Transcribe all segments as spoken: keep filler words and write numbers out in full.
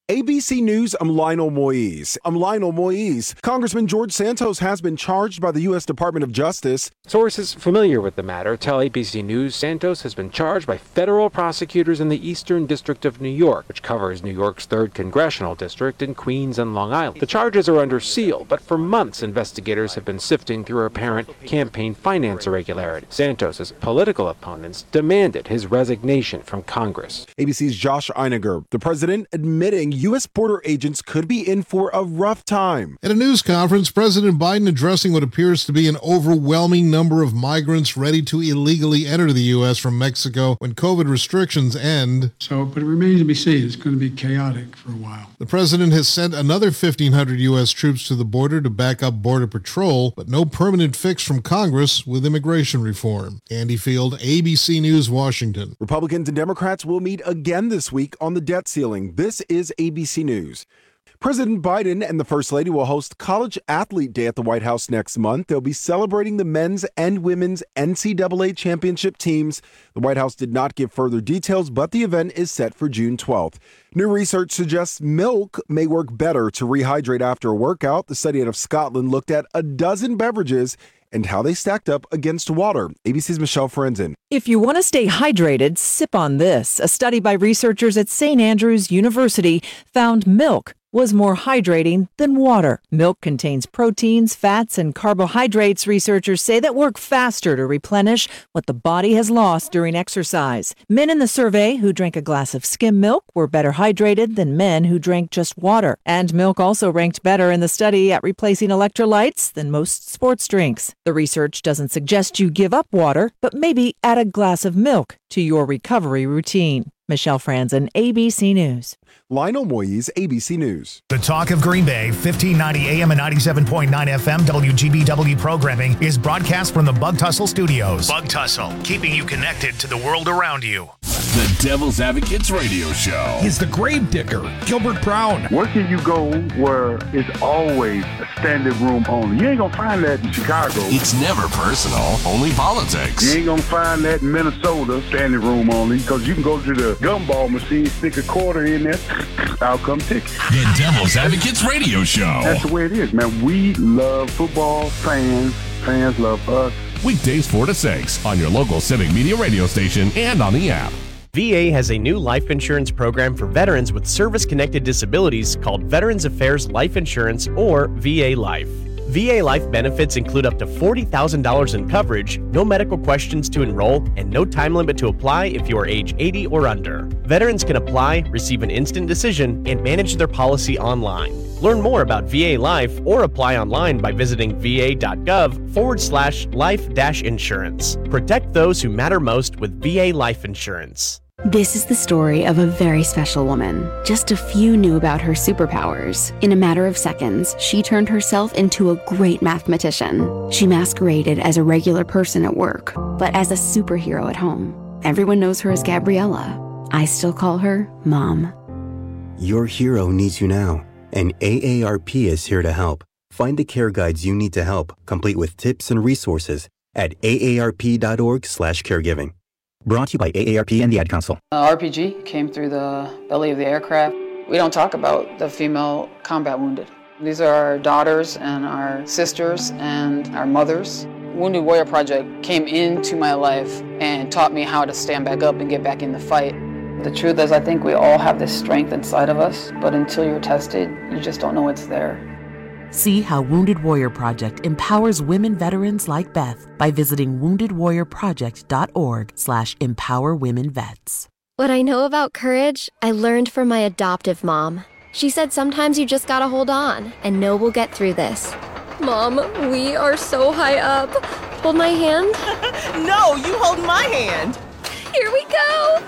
A B C News, I'm Lionel Moise. I'm Lionel Moise. Congressman George Santos has been charged by the U S Department of Justice. Sources familiar with the matter tell A B C News Santos has been charged by federal prosecutors in the Eastern District of New York, which covers New York's third Congressional District in Queens and Long Island. The charges are under seal, but for months investigators have been sifting through apparent campaign finance irregularities. Santos's political opponents demanded his resignation from Congress. A B C's Josh Einiger, the president admitting U S border agents could be in for a rough time. At a news conference, President Biden addressing what appears to be an overwhelming number of migrants ready to illegally enter the U S from Mexico when COVID restrictions end. So, but it remains to be seen. It's going to be chaotic for a while. The president has sent another fifteen hundred U S troops to the border to back up Border Patrol, but no permanent fix from Congress with immigration reform. Andy Field, A B C News, Washington. Republicans and Democrats will meet again this week on the debt ceiling. This is A B C News. President Biden and the First Lady will host College Athlete Day at the White House next month. They'll be celebrating the men's and women's N C double A championship teams. The White House did not give further details, but the event is set for June twelfth. New research suggests milk may work better to rehydrate after a workout. The study out of Scotland looked at a dozen beverages and how they stacked up against water. A B C's Michelle Frenzen. If you want to stay hydrated, sip on this. A study by researchers at Saint Andrews University found milk was more hydrating than water. Milk contains proteins, fats, and carbohydrates, researchers say, that work faster to replenish what the body has lost during exercise. Men in the survey who drank a glass of skim milk were better hydrated than men who drank just water. And milk also ranked better in the study at replacing electrolytes than most sports drinks. The research doesn't suggest you give up water, but maybe add a glass of milk to your recovery routine. Michelle Franzen, A B C News. Lionel Moise, A B C News. The Talk of Green Bay, fifteen ninety A M and ninety-seven point nine F M W G B W programming is broadcast from the Bug Tussle Studios. Bug Tussle, keeping you connected to the world around you. The Devil's Advocates Radio Show. He's the grave digger, Gilbert Brown. Where can you go where it's always a standing room only? You ain't gonna find that in Chicago. It's never personal, only politics. You ain't gonna find that in Minnesota, standing room only, because you can go to the gumball machine, stick a quarter in there, out come ticket. The Devil's Advocates Radio Show. That's the way it is, man. We love football, fans, fans love us. Weekdays four to six on your local Civic Media radio station and on the app. V A has a new life insurance program for veterans with service-connected disabilities called Veterans Affairs Life Insurance, or V A Life. V A Life benefits include up to forty thousand dollars in coverage, no medical questions to enroll, and no time limit to apply if you are age eighty or under. Veterans can apply, receive an instant decision, and manage their policy online. Learn more about V A Life or apply online by visiting va.gov forward slash life dash insurance. Protect those who matter most with V A Life Insurance. This is the story of a very special woman. Just a few knew about her superpowers. In a matter of seconds, she turned herself into a great mathematician. She masqueraded as a regular person at work, but as a superhero at home. Everyone knows her as Gabriella. I still call her Mom. Your hero needs you now, and A A R P is here to help. Find the care guides you need to help, complete with tips and resources at aarp.org slash caregiving. Brought to you by A A R P and the Ad Council. Uh, R P G came through the belly of the aircraft. We don't talk about the female combat wounded. These are our daughters and our sisters and our mothers. Wounded Warrior Project came into my life and taught me how to stand back up and get back in the fight. The truth is, I think we all have this strength inside of us, but until you're tested, you just don't know it's there. See how Wounded Warrior Project empowers women veterans like Beth by visiting woundedwarriorproject.org slash empower women vets. What I know about courage, I learned from my adoptive mom. She said sometimes you just gotta hold on and know we'll get through this. Mom, we are so high up. Hold my hand. No, you hold my hand. Here we go.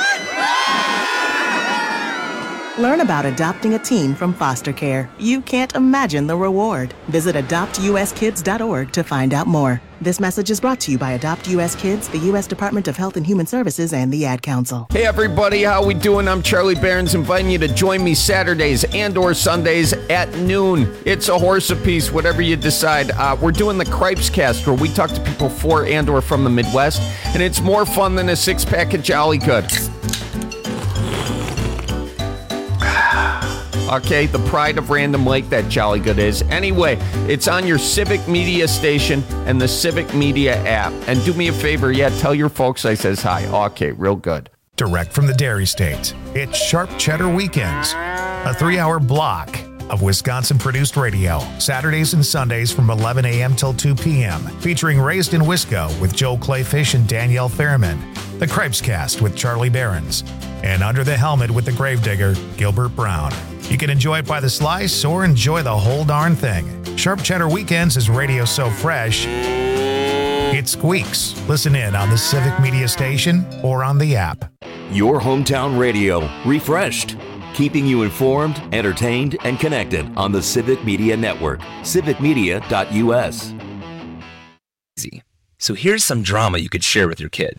Learn about adopting a teen from foster care. You can't imagine the reward. Visit adopt u s kids dot org to find out more. This message is brought to you by Adopt U S Kids, the U S Department of Health and Human Services, and the Ad Council. Hey everybody, how we doing? I'm Charlie Behrens, inviting you to join me Saturdays and or Sundays at noon. It's a horse apiece, whatever you decide. Uh, we're doing the Cripes Cast, where we talk to people for and or from the Midwest, and it's more fun than a six-pack of Jolly Good. okay? The pride of Random Lake, that Jolly Good is. Anyway, it's on your Civic Media station and the Civic Media app. And do me a favor, yeah, tell your folks I says hi. Okay, real good. Direct from the Dairy State, it's Sharp Cheddar Weekends, a three-hour block of Wisconsin-produced radio, Saturdays and Sundays from eleven a.m. till two p.m., featuring Raised in Wisco with Joe Clayfish and Danielle Fairman, The Cripescast with Charlie Behrens, and Under the Helmet with the Gravedigger, Gilbert Brown. You can enjoy it by the slice or enjoy the whole darn thing. Sharp Cheddar Weekends is radio so fresh, it squeaks. Listen in on the Civic Media station or on the app. Your hometown radio, refreshed. Keeping you informed, entertained, and connected on the Civic Media Network. civic media dot u s. So here's some drama you could share with your kid.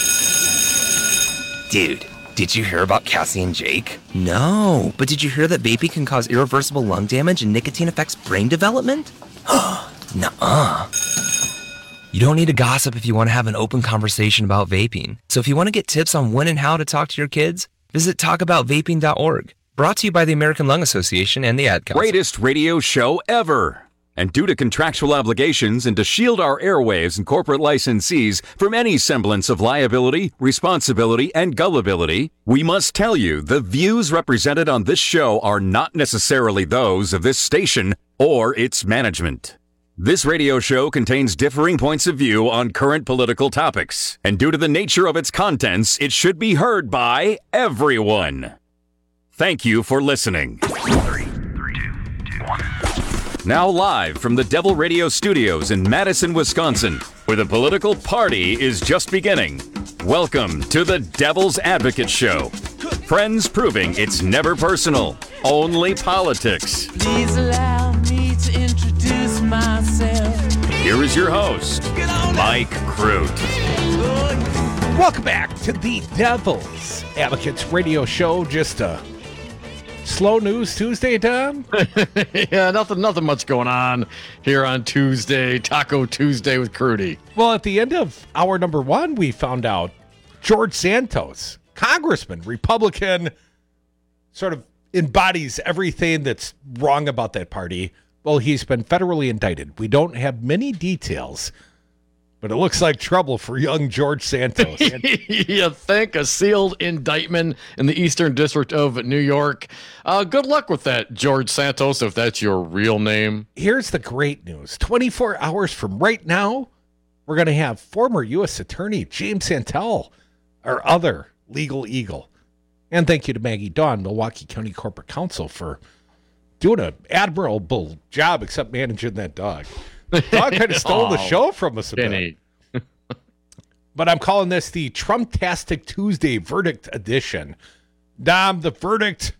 Dude, did you hear about Cassie and Jake? No, but did you hear that vaping can cause irreversible lung damage and nicotine affects brain development? Nuh-uh. You don't need to gossip if you want to have an open conversation about vaping. So if you want to get tips on when and how to talk to your kids, visit talk about vaping dot org. Brought to you by the American Lung Association and the Ad Council. Greatest radio show ever. And due to contractual obligations and to shield our airwaves and corporate licensees from any semblance of liability, responsibility, and gullibility, we must tell you the views represented on this show are not necessarily those of this station or its management. This radio show contains differing points of view on current political topics, and due to the nature of its contents, it should be heard by everyone. Thank you for listening. Three, three, two, two, one. Now live from the Devil Radio Studios in Madison, Wisconsin, where the political party is just beginning. Welcome to the Devil's Advocate Show. Friends proving it's never personal, only politics. Please allow me to introduce myself. Here is your host, Mike Crute. Welcome back to the Devil's Advocates Radio Show. Just a slow news Tuesday, Tom? Yeah, nothing nothing much going on here on Tuesday, Taco Tuesday with Crudy. Well, at the end of hour number one, we found out George Santos, Congressman, Republican, sort of embodies everything that's wrong about that party. Well, he's been federally indicted. We don't have many details, but it looks like trouble for young George Santos. You think a sealed indictment in the Eastern District of New York. Uh, good luck with that, George Santos, if that's your real name. Here's the great news. twenty-four hours from right now, we're going to have former U S Attorney James Santel, our other legal eagle. And thank you to Maggie Dawn, Milwaukee County Corporate Counsel, for doing an admirable job, except managing that dog. The dog kind of stole the show from us a bit. But I'm calling this the Trump-tastic Tuesday Verdict Edition. Dom, the verdict,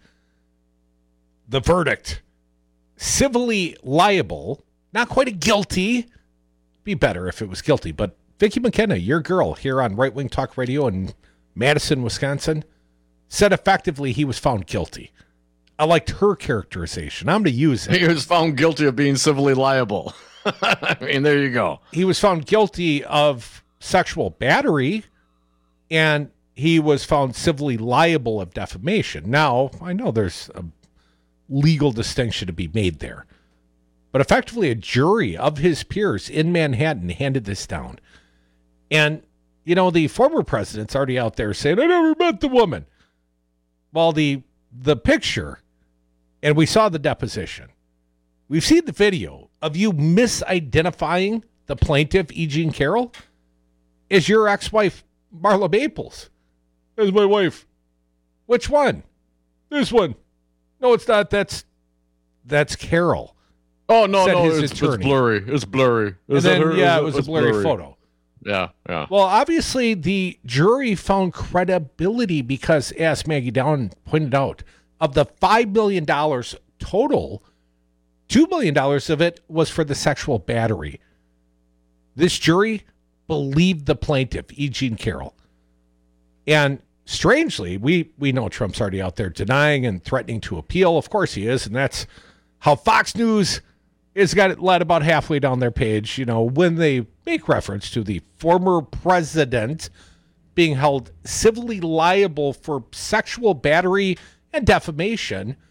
the verdict. Civilly liable, not quite a guilty. Be better if it was guilty. But Vicki McKenna, your girl here on Right Wing Talk Radio in Madison, Wisconsin, said effectively he was found guilty. I liked her characterization. I'm going to use it. He was found guilty of being civilly liable. I mean, there you go. He was found guilty of sexual battery, and he was found civilly liable of defamation. Now, I know there's a legal distinction to be made there, but effectively a jury of his peers in Manhattan handed this down. And, you know, the former president's already out there saying, I never met the woman. Well, the the picture, and we saw the deposition. We've seen the video of you misidentifying the plaintiff, E. Jean Carroll, as your ex-wife, Marla Maples. That's my wife. Which one? This one. No, it's not. That's that's Carroll. Oh, no, no, it's, it's blurry. It's blurry. Is and then, her, yeah, it was a blurry, blurry photo. Yeah, yeah. Well, obviously, the jury found credibility because, as Maggie Down pointed out, of the five million dollars total, two million dollars of it was for the sexual battery. This jury believed the plaintiff, E. Jean Carroll. And strangely, we, we know Trump's already out there denying and threatening to appeal. Of course he is, and that's how Fox News has got it led about halfway down their page, you know, when they make reference to the former president being held civilly liable for sexual battery and defamation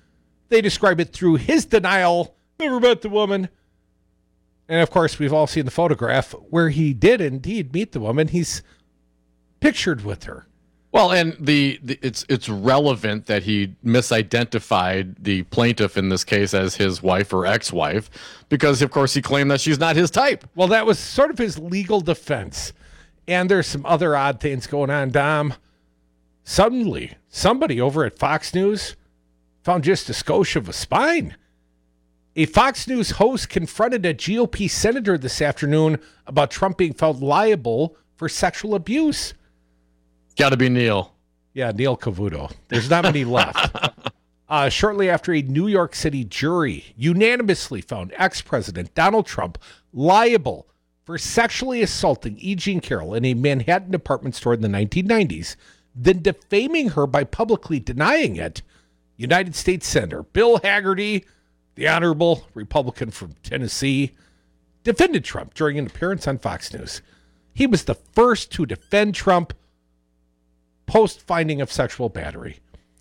They describe it through his denial. Never met the woman. And of course, we've all seen the photograph where he did indeed meet the woman. He's pictured with her. Well, and the, the it's it's relevant that he misidentified the plaintiff in this case as his wife or ex-wife, because of course he claimed that she's not his type. Well, that was sort of his legal defense. And there's some other odd things going on, Dom. Suddenly, somebody over at Fox News found just a skosh of a spine. A Fox News host confronted a G O P senator this afternoon about Trump being found liable for sexual abuse. Got to be Neil. Yeah, Neil Cavuto. There's not many left. Uh, shortly after a New York City jury unanimously found ex-president Donald Trump liable for sexually assaulting E. Jean Carroll in a Manhattan department store in the nineteen nineties, then defaming her by publicly denying it, United States Senator Bill Hagerty, the honorable Republican from Tennessee, defended Trump during an appearance on Fox News. He was the first to defend Trump post-finding of sexual battery.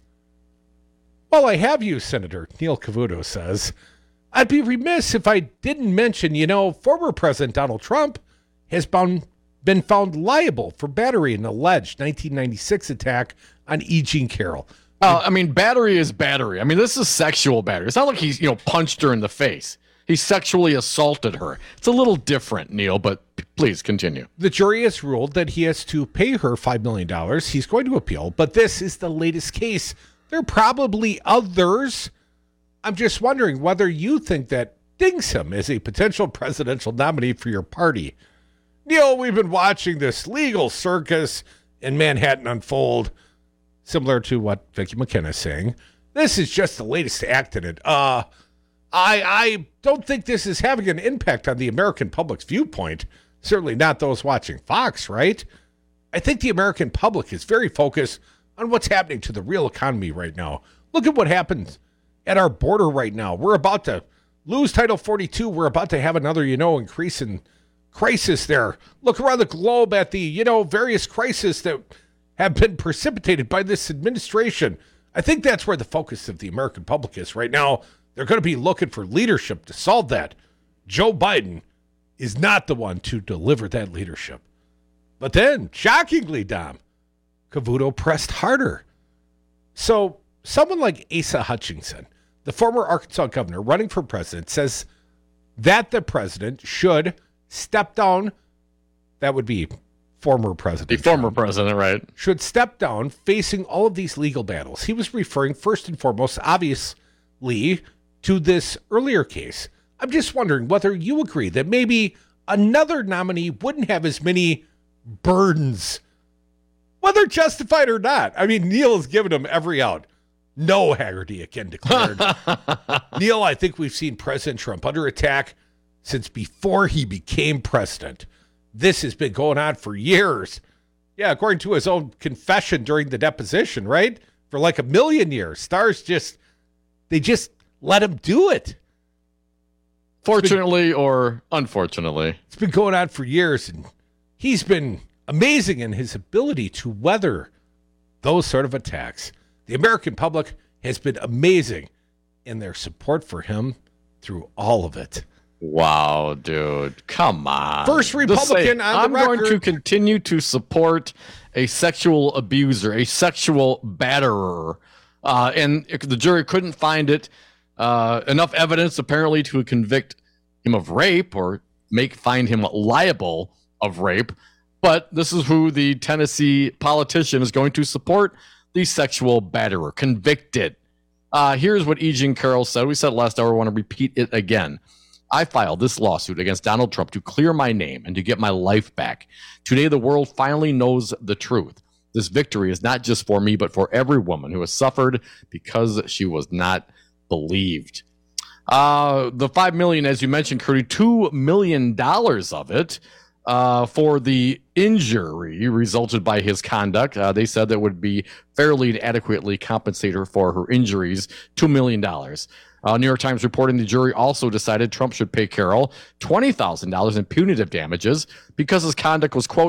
While I have you, Senator, Neil Cavuto says, I'd be remiss if I didn't mention, you know, former President Donald Trump has been, been found liable for battery in an alleged nineteen ninety-six attack on E. Jean Carroll. Uh, I mean, battery is battery. I mean, this is sexual battery. It's not like he's, you know, punched her in the face. He sexually assaulted her. It's a little different, Neil, but p- please continue. The jury has ruled that he has to pay her five million dollars. He's going to appeal, but this is the latest case. There are probably others. I'm just wondering whether you think that dings him as a potential presidential nominee for your party. Neil, we've been watching this legal circus in Manhattan unfold, similar to what Vicki McKenna is saying. This is just the latest act in it. Uh, I I don't think this is having an impact on the American public's viewpoint. Certainly not those watching Fox, right? I think the American public is very focused on what's happening to the real economy right now. Look at what happens at our border right now. We're about to lose Title forty-two. We're about to have another, you know, increase in crisis there. Look around the globe at the, you know, various crises that have been precipitated by this administration. I think that's where the focus of the American public is right now. They're going to be looking for leadership to solve that. Joe Biden is not the one to deliver that leadership. But then, shockingly, Dom, Cavuto pressed harder. So someone like Asa Hutchinson, the former Arkansas governor running for president, says that the president should step down. That would be former president. The former president, right. Should step down facing all of these legal battles. He was referring first and foremost, obviously, to this earlier case. I'm just wondering whether you agree that maybe another nominee wouldn't have as many burdens, whether justified or not. I mean, Neil has given him every out. No, Hagerty again declared. Neil, I think we've seen President Trump under attack since before he became president. This has been going on for years. Yeah, according to his own confession during the deposition, right? For like a million years. Stars just, they just let him do it. Fortunately been, or unfortunately. It's been going on for years, and he's been amazing in his ability to weather those sort of attacks. The American public has been amazing in their support for him through all of it. Wow, dude. Come on. First Republican say, on the I'm record. I'm going to continue to support a sexual abuser, a sexual batterer. Uh, and the jury couldn't find it. Uh, enough evidence, apparently, to convict him of rape or make find him liable of rape. But this is who the Tennessee politician is going to support, the sexual batterer, convicted. Uh, here's what E. Jean Carroll said. We said it last hour. I want to repeat it again. I filed this lawsuit against Donald Trump to clear my name and to get my life back. Today, the world finally knows the truth. This victory is not just for me, but for every woman who has suffered because she was not believed. Uh, the five million dollars, as you mentioned, Curdy, two million dollars of it uh, for the injury resulted by his conduct. Uh, they said that would be fairly and adequately compensate her for her injuries, two million dollars. Uh, New York Times reporting the jury also decided Trump should pay Carroll twenty thousand dollars in punitive damages because his conduct was, quote,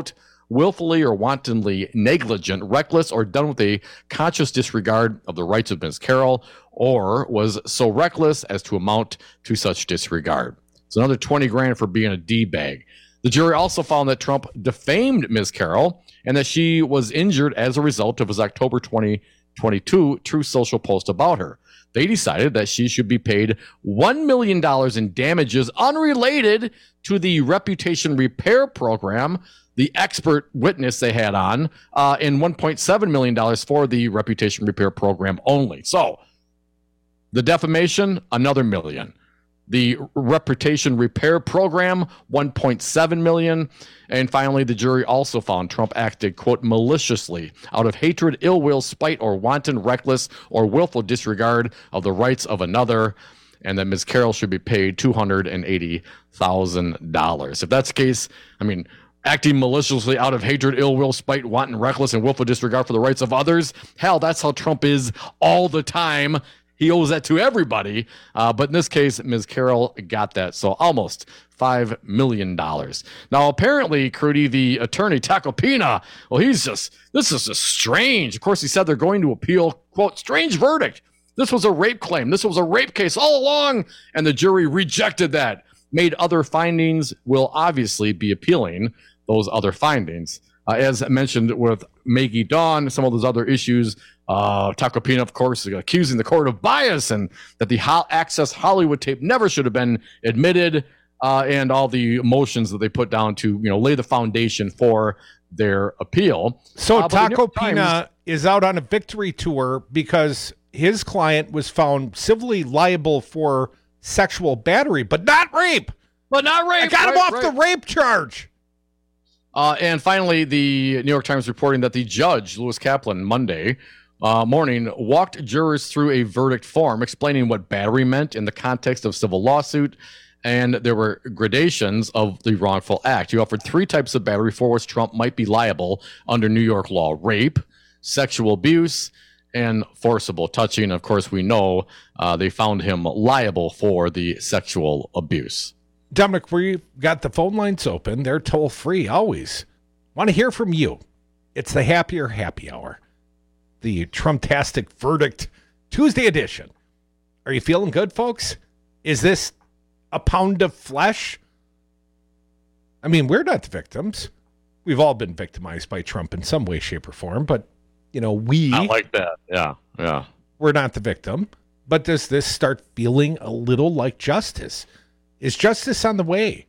willfully or wantonly negligent, reckless, or done with a conscious disregard of the rights of Miz Carroll, or was so reckless as to amount to such disregard. It's another twenty grand for being a D-bag. The jury also found that Trump defamed Miz Carroll and that she was injured as a result of his October twenty twenty-two Truth Social post about her. They decided that she should be paid one million dollars in damages unrelated to the reputation repair program, the expert witness they had on, uh, and one point seven million dollars for the reputation repair program only. So the defamation, another million. The reputation repair program, one point seven million dollars. And finally, the jury also found Trump acted, quote, maliciously out of hatred, ill will, spite, or wanton, reckless, or willful disregard of the rights of another, and that Miz Carroll should be paid two hundred eighty thousand dollars. If that's the case, I mean, acting maliciously out of hatred, ill will, spite, wanton, reckless, and willful disregard for the rights of others, hell, that's how Trump is all the time. He owes that to everybody. Uh, but in this case, Miz Carroll got that. So almost five million dollars. Now, apparently, Crudy, the attorney, Tacopina, well, he's just, this is just strange. Of course, he said they're going to appeal, quote, strange verdict. This was a rape claim. This was a rape case all along. And the jury rejected that, made other findings, will obviously be appealing those other findings. Uh, as mentioned with Maggie Dawn, some of those other issues, uh, Tacopina, of course, accusing the court of bias and that the Ho- Access Hollywood tape never should have been admitted, uh, and all the motions that they put down to, you know, lay the foundation for their appeal. So uh, Tacopina Times- is out on a victory tour because his client was found civilly liable for sexual battery, but not rape. But not rape. I got him right, off right. the rape charge. Uh, and finally, the New York Times reporting that the judge, Lewis Kaplan, Monday uh, morning, walked jurors through a verdict form explaining what battery meant in the context of civil lawsuit, and there were gradations of the wrongful act. He offered three types of battery for which Trump might be liable under New York law: rape, sexual abuse, and forcible touching. Of course, we know uh, they found him liable for the sexual abuse. Dominic, we've got the phone lines open. They're toll free always. Want to hear from you. It's the Happier Happy Hour, the Trump-tastic verdict Tuesday edition. Are you feeling good, folks? Is this a pound of flesh? I mean, we're not the victims. We've all been victimized by Trump in some way, shape, or form, but, you know, we... Not like that. Yeah, yeah. We're not the victim. But does this start feeling a little like justice? Is justice on the way?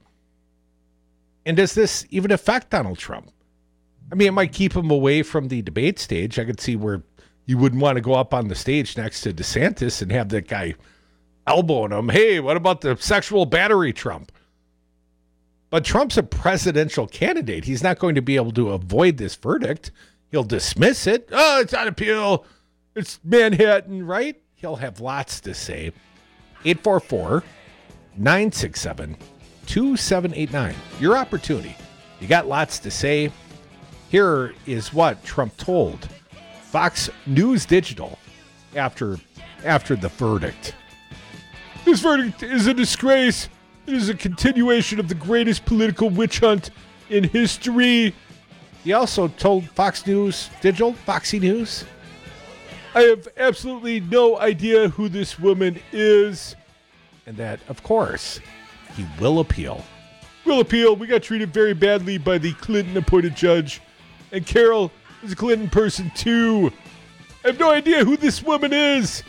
And does this even affect Donald Trump? I mean, it might keep him away from the debate stage. I could see where you wouldn't want to go up on the stage next to DeSantis and have that guy elbowing him. Hey, what about the sexual battery, Trump? But Trump's a presidential candidate. He's not going to be able to avoid this verdict. He'll dismiss it. Oh, it's on appeal. It's Manhattan, right? He'll have lots to say. eight four four, nine six seven, two seven eight nine. Your opportunity. You got lots to say. Here is what Trump told Fox News Digital after after the verdict. This verdict is a disgrace. It is a continuation of the greatest political witch hunt in history. He also told Fox News Digital, Foxy News, I have absolutely no idea who this woman is. And that, of course, he will appeal. Will appeal. We got treated very badly by the Clinton-appointed judge. And Carol is a Clinton person, too. I have no idea who this woman is.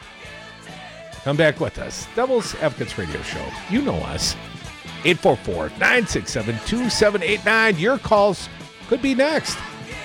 Come back with us. Devil's Advocates Radio Show. You know us. eight four four, nine six seven, two seven eight nine. Your calls could be next.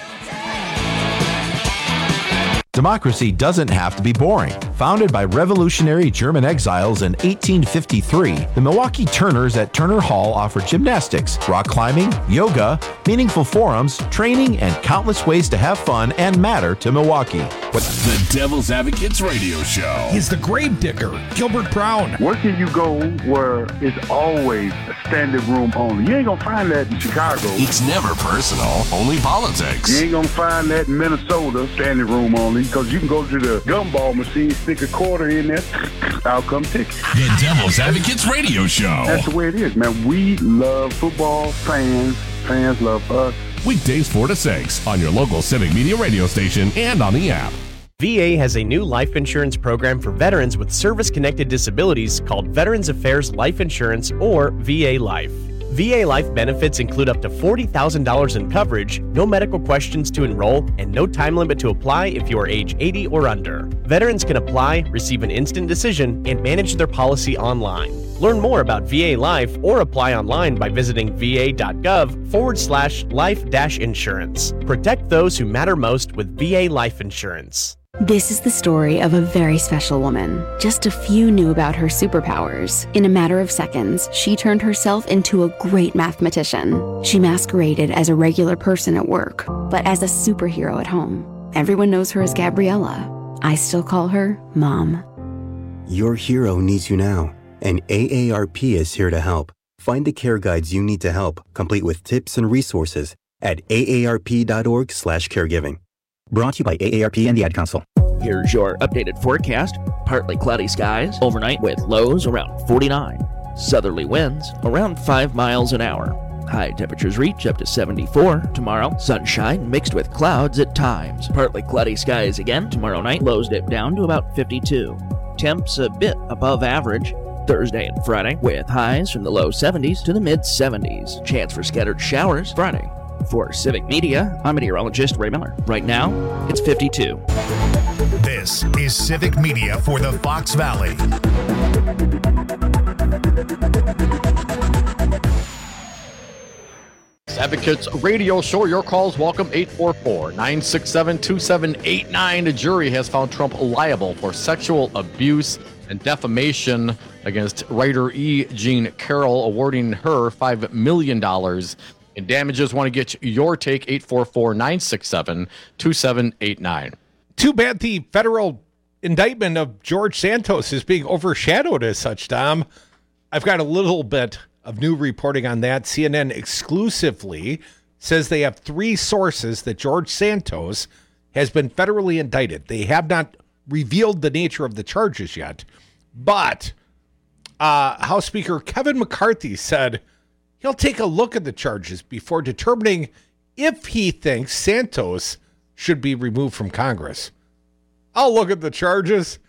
Democracy doesn't have to be boring. Founded by revolutionary German exiles in eighteen fifty-three, the Milwaukee Turners at Turner Hall offer gymnastics, rock climbing, yoga, meaningful forums, training, and countless ways to have fun and matter to Milwaukee. The Devil's Advocates Radio Show. He's the grave digger, Gilbert Brown. Where can you go where it's always a standing room only? You ain't gonna find that in Chicago. It's never personal, only politics. You ain't gonna find that in Minnesota, standing room only, because you can go to the gumball machine, stick a quarter in there, I'll come ticket. The Devil's Advocates Radio Show. That's the way it is, man. We love football, fans, fans love us. Weekdays four to six on your local Civic Media radio station and on the app. V A has a new life insurance program for veterans with service-connected disabilities called Veterans Affairs Life Insurance, or V A Life. V A Life benefits include up to forty thousand dollars in coverage, no medical questions to enroll, and no time limit to apply if you are age eighty or under. Veterans can apply, receive an instant decision, and manage their policy online. Learn more about V A Life or apply online by visiting va.gov forward slash life dash insurance. Protect those who matter most with V A Life Insurance. This is the story of a very special woman. Just a few knew about her superpowers. In a matter of seconds, she turned herself into a great mathematician. She masqueraded as a regular person at work, but as a superhero at home. Everyone knows her as Gabriella. I still call her Mom. Your hero needs you now, and A A R P is here to help. Find the care guides you need to help, complete with tips and resources at aarp.org slash caregiving. Brought to you by A A R P and the Ad Council. Here's your updated forecast. Partly cloudy skies overnight with lows around forty-nine. Southerly winds around five miles an hour. High temperatures reach up to seventy-four tomorrow. Sunshine mixed with clouds at times. Partly cloudy skies again tomorrow night. Lows dip down to about fifty-two. Temps a bit above average. Thursday and Friday with highs from the low seventies to the mid seventies. Chance for scattered showers Friday. For Civic Media, I'm meteorologist Ray Miller. Right now, it's fifty-two. This is Civic Media for the Fox Valley. Advocates Radio Show. Your calls welcome. Eight four four, nine six seven, two seven eight nine. A jury has found Trump liable for sexual abuse and defamation against writer E. Jean Carroll, awarding her five million dollars in damages. Want to get your take? Eight four four, nine six seven, two seven eight nine. Too bad the federal indictment of George Santos is being overshadowed as such, Dom. I've got a little bit of new reporting on that. C N N exclusively says they have three sources that George Santos has been federally indicted. They have not revealed the nature of the charges yet, but uh, House Speaker Kevin McCarthy said he'll take a look at the charges before determining if he thinks Santos should be removed from Congress. I'll look at the charges.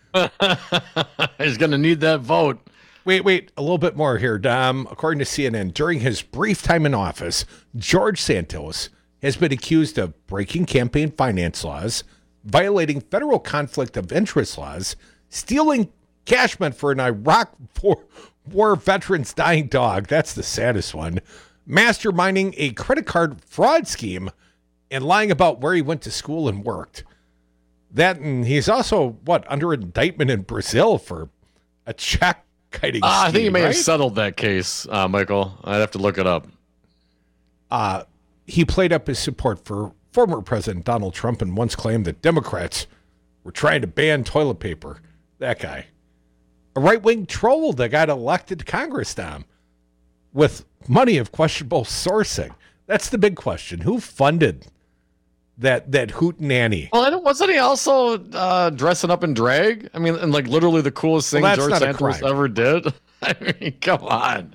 He's going to need that vote. Wait, wait, a little bit more here, Dom. According to C N N, during his brief time in office, George Santos has been accused of breaking campaign finance laws, violating federal conflict of interest laws, stealing cash meant for an Iraq war, war veteran's dying dog. That's the saddest one. Masterminding a credit card fraud scheme and lying about where he went to school and worked. That, and he's also, what, under indictment in Brazil for a check kiting uh, scheme, I think he may right? have settled that case, uh, Michael. I'd have to look it up. Uh, he played up his support for former President Donald Trump and once claimed that Democrats were trying to ban toilet paper. That guy. A right-wing troll that got elected to Congress, Dom, with money of questionable sourcing. That's the big question. Who funded that that hootenanny? Well, and wasn't he also uh, dressing up in drag? I mean, and like literally the coolest thing Well, George that's not a Santos crime. ever did. I mean, come on.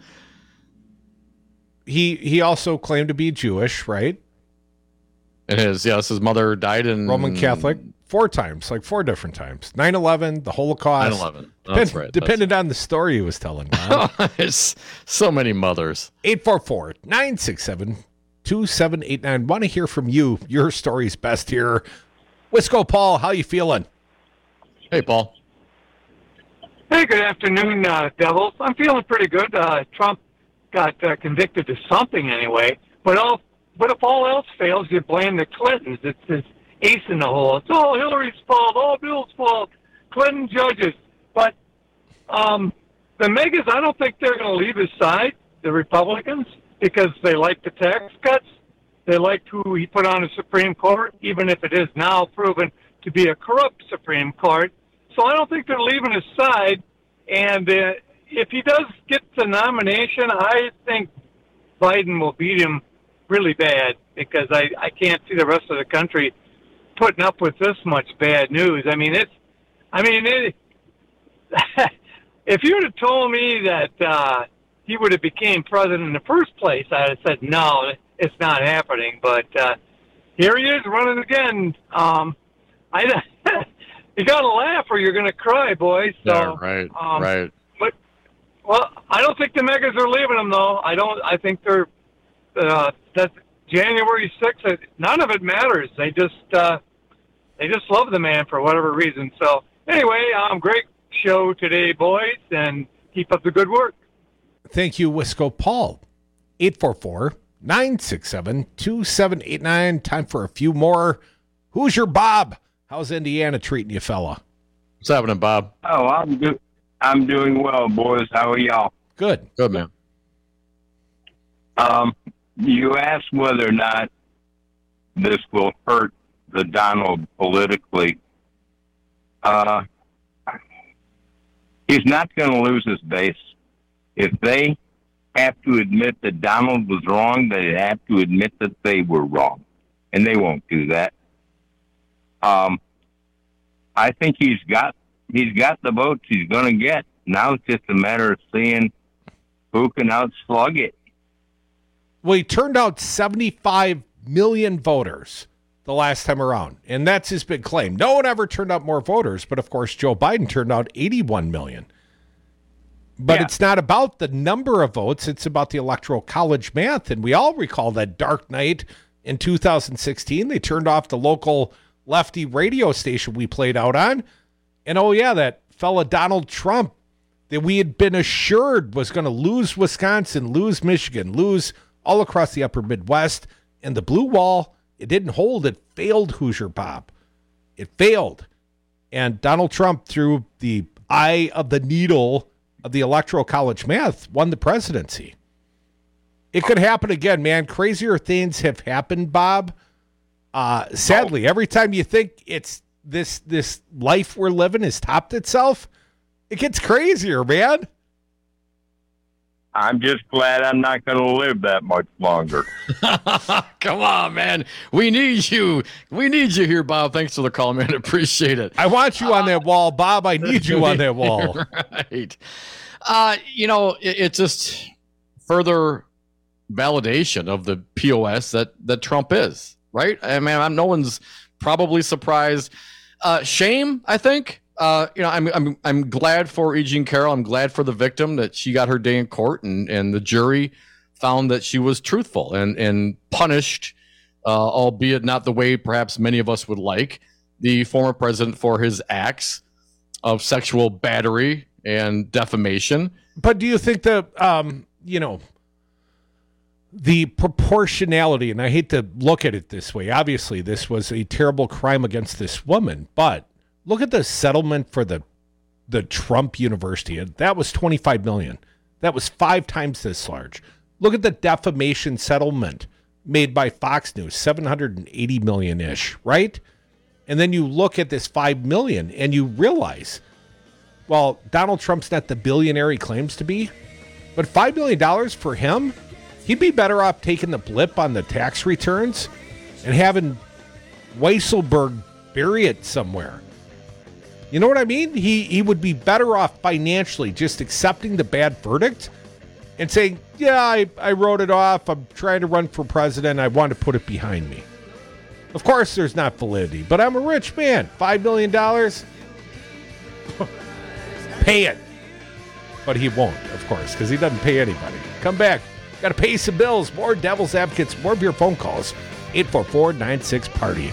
He he also claimed to be Jewish, right? And his yes, his mother died in Roman Catholic four times, like four different times. nine eleven, the Holocaust. nine eleven. That's Depend- right. Depended on the story he was telling. It's so many mothers. eight four four, nine six seven, two seven eight nine. Want to hear from you. Your story's best here. Wisco Paul, how you feeling? Hey, Paul. Hey, good afternoon, uh, Devils. I'm feeling pretty good. Uh, Trump got uh, convicted of something anyway. But all, but if all else fails, you blame the Clintons. It's this ace in the hole. It's all Hillary's fault, all Bill's fault, Clinton judges. But um, the megas, I don't think they're going to leave his side, the Republicans, because they like the tax cuts. They liked who he put on the Supreme Court, even if it is now proven to be a corrupt Supreme Court. So I don't think they're leaving his side. And uh, if he does get the nomination, I think Biden will beat him really bad, because I, I can't see the rest of the country putting up with this much bad news. I mean, it's, I mean, it, if you would have told me that uh, he would have became president in the first place, I'd have said, no, it's not happening. But uh, here he is running again. Um, I you got to laugh or you're going to cry, boys. So, yeah, right, um, right. But well, I don't think the Megas are leaving him though. I don't. I think they're uh, that January sixth. None of it matters. They just uh, they just love the man for whatever reason. So anyway, um, great show today, boys, and keep up the good work. Thank you, Wisco Paul. eight four four, nine six seven, two seven eight nine. Time for a few more. Who's your Bob? How's Indiana treating you, fella? What's happening, Bob? Oh, I'm do- I'm doing well, boys. How are y'all? Good. Good, man. Um, you asked whether or not this will hurt the Donald politically. Uh, he's not going to lose his base. If they have to admit that Donald was wrong, they have to admit that they were wrong. And they won't do that. Um, I think he's got he's got the votes he's going to get. Now it's just a matter of seeing who can outslug it. Well, he turned out seventy-five million voters the last time around, and that's his big claim. No one ever turned out more voters, but of course Joe Biden turned out eighty-one million. But yeah. It's not about the number of votes, it's about the Electoral College math, and we all recall that dark night in two thousand sixteen. They turned off the local lefty radio station we played out on, and oh yeah, that fella Donald Trump that we had been assured was going to lose Wisconsin, lose Michigan, lose all across the upper Midwest, and the blue wall, it didn't hold. It failed Hoosier Bob. It failed. And Donald Trump, through the eye of the needle of the Electoral College math, won the presidency. It could happen again, man. Crazier things have happened, Bob. Uh, sadly, every time you think it's this this life we're living has topped itself, it gets crazier, man. I'm just glad I'm not going to live that much longer. Come on, man. We need you. We need you here, Bob. Thanks for the call, man. Appreciate it. I want you on that wall, Bob. I need you on that wall. Right. Uh, you know, it, it just further validation of the P O S that, that Trump is, right? I mean, I'm, no one's probably surprised. Uh, shame, I think. Uh, you know, I'm I'm I'm glad for E. Jean Carroll. I'm glad for the victim that she got her day in court, and, and the jury found that she was truthful and and punished, uh, albeit not the way perhaps many of us would like, the former president for his acts of sexual battery and defamation. But do you think that um, you know, the proportionality, and I hate to look at it this way, obviously this was a terrible crime against this woman, but look at the settlement for the the Trump University. That was twenty-five million dollars. That was five times this large. Look at the defamation settlement made by Fox News, seven hundred eighty million-ish, right? And then you look at this five million dollars and you realize, well, Donald Trump's not the billionaire he claims to be, but five million dollars for him, he'd be better off taking the blip on the tax returns and having Weisselberg bury it somewhere. You know what I mean? He he would be better off financially just accepting the bad verdict and saying, yeah, I, I wrote it off. I'm trying to run for president. I want to put it behind me. Of course, there's not validity, but I'm a rich man. Five million dollars? Pay it. But he won't, of course, because he doesn't pay anybody. Come back. Got to pay some bills. More Devil's Advocates. More of your phone calls. eight four four, nine six, party.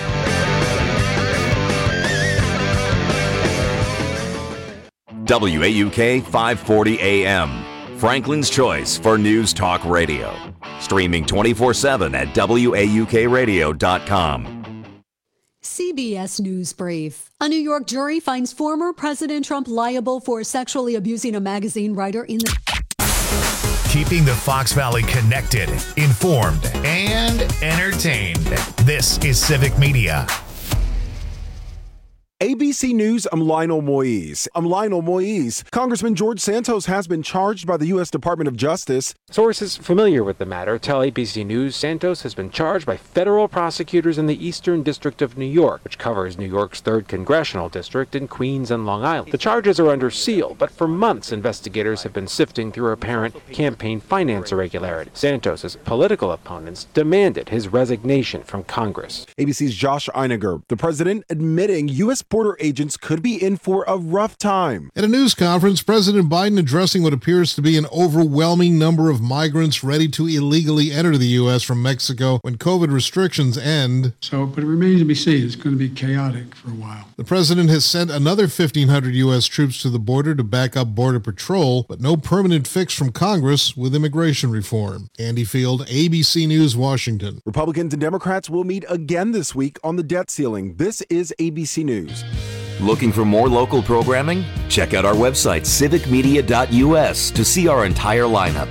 W A U K five forty A M, Franklin's choice for News Talk Radio. Streaming twenty-four seven at W A U K radio dot com. C B S News Brief. A New York jury finds former President Trump liable for sexually abusing a magazine writer in the... Keeping the Fox Valley connected, informed, and entertained. This is Civic Media. A B C News, I'm Lionel Moise. I'm Lionel Moise. Congressman George Santos has been charged by the U S Department of Justice. Sources familiar with the matter tell A B C News Santos has been charged by federal prosecutors in the Eastern District of New York, which covers New York's third Congressional District in Queens and Long Island. The charges are under seal, but for months investigators have been sifting through apparent campaign finance irregularities. Santos's political opponents demanded his resignation from Congress. A B C's Josh Einiger, the president admitting U S border agents could be in for a rough time. At a news conference, President Biden addressing what appears to be an overwhelming number of migrants ready to illegally enter the U S from Mexico when COVID restrictions end. So, but it remains to be seen. It's going to be chaotic for a while. The president has sent another fifteen hundred U S troops to the border to back up Border Patrol, but no permanent fix from Congress with immigration reform. Andy Field, A B C News, Washington. Republicans and Democrats will meet again this week on the debt ceiling. This is A B C News. Looking for more local programming? Check out our website, civic media dot U S, to see our entire lineup.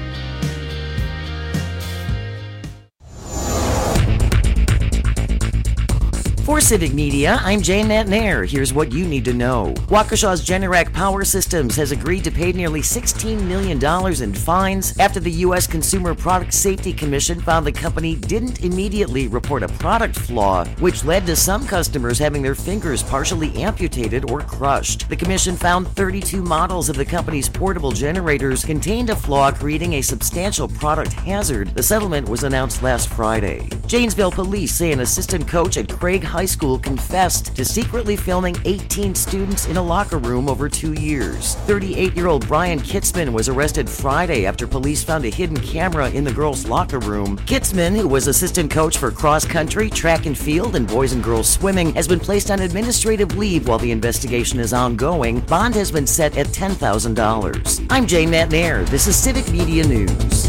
For Civic Media, I'm Jane Natnair. Here's what you need to know. Waukesha's Generac Power Systems has agreed to pay nearly sixteen million dollars in fines after the U S Consumer Product Safety Commission found the company didn't immediately report a product flaw, which led to some customers having their fingers partially amputated or crushed. The commission found thirty-two models of the company's portable generators contained a flaw, creating a substantial product hazard. The settlement was announced last Friday. Janesville police say an assistant coach at Craig High School confessed to secretly filming eighteen students in a locker room over two years. thirty-eight-year-old Brian Kitzman was arrested Friday after police found a hidden camera in the girls' locker room. Kitzman, who was assistant coach for cross country, track and field, and boys and girls swimming, has been placed on administrative leave while the investigation is ongoing. Bond has been set at ten thousand dollars. I'm Jane Natnair. This is Civic Media News.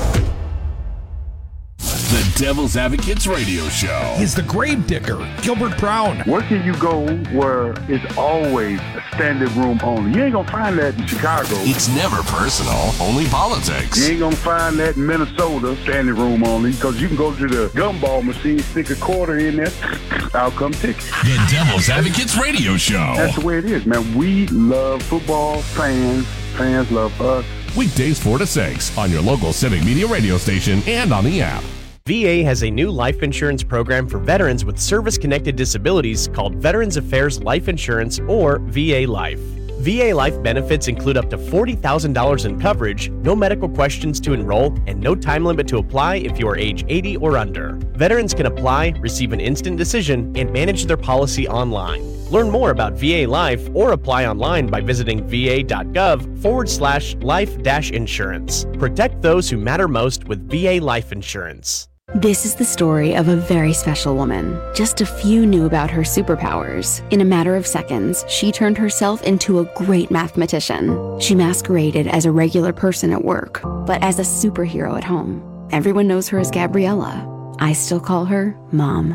The Devil's Advocates Radio Show. He's the grave digger, Gilbert Brown. Where can you go where it's always a standing room only? You ain't gonna find that in Chicago. It's never personal, only politics. You ain't gonna find that in Minnesota, standing room only, because you can go to the gumball machine, stick a quarter in there, out come ticket. The Devil's Advocates Radio Show. That's the way it is, man. We love football, fans, fans love us. Weekdays four to six on your local Civic Media radio station and on the app. V A has a new life insurance program for veterans with service-connected disabilities called Veterans Affairs Life Insurance, or V A Life. V A Life benefits include up to forty thousand dollars in coverage, no medical questions to enroll, and no time limit to apply if you are age eighty or under. Veterans can apply, receive an instant decision, and manage their policy online. Learn more about V A Life or apply online by visiting va.gov forward slash life dash insurance. Protect those who matter most with V A Life Insurance. This is the story of a very special woman. Just a few knew about her superpowers. In a matter of seconds, she turned herself into a great mathematician. She masqueraded as a regular person at work, but as a superhero at home. Everyone knows her as Gabriella. I still call her Mom.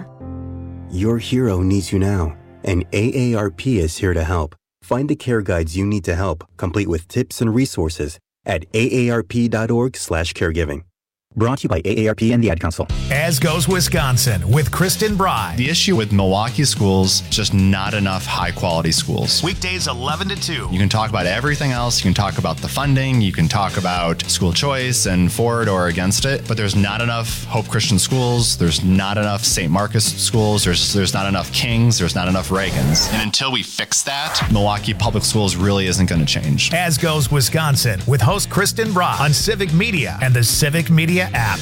Your hero needs you now, and A A R P is here to help. Find the care guides you need to help, complete with tips and resources at aarp.org slash caregiving. Brought to you by A A R P and the Ad Council. As goes Wisconsin with Kristen Bride. The issue with Milwaukee schools, just not enough high quality schools. Weekdays eleven to two. You can talk about everything else. You can talk about the funding. You can talk about school choice and for it or against it. But there's not enough Hope Christian schools. There's not enough Saint Marcus schools. There's there's not enough Kings. There's not enough Reagans. And until we fix that, Milwaukee Public Schools really isn't going to change. As goes Wisconsin with host Kristen Bride on Civic Media and the Civic Media app.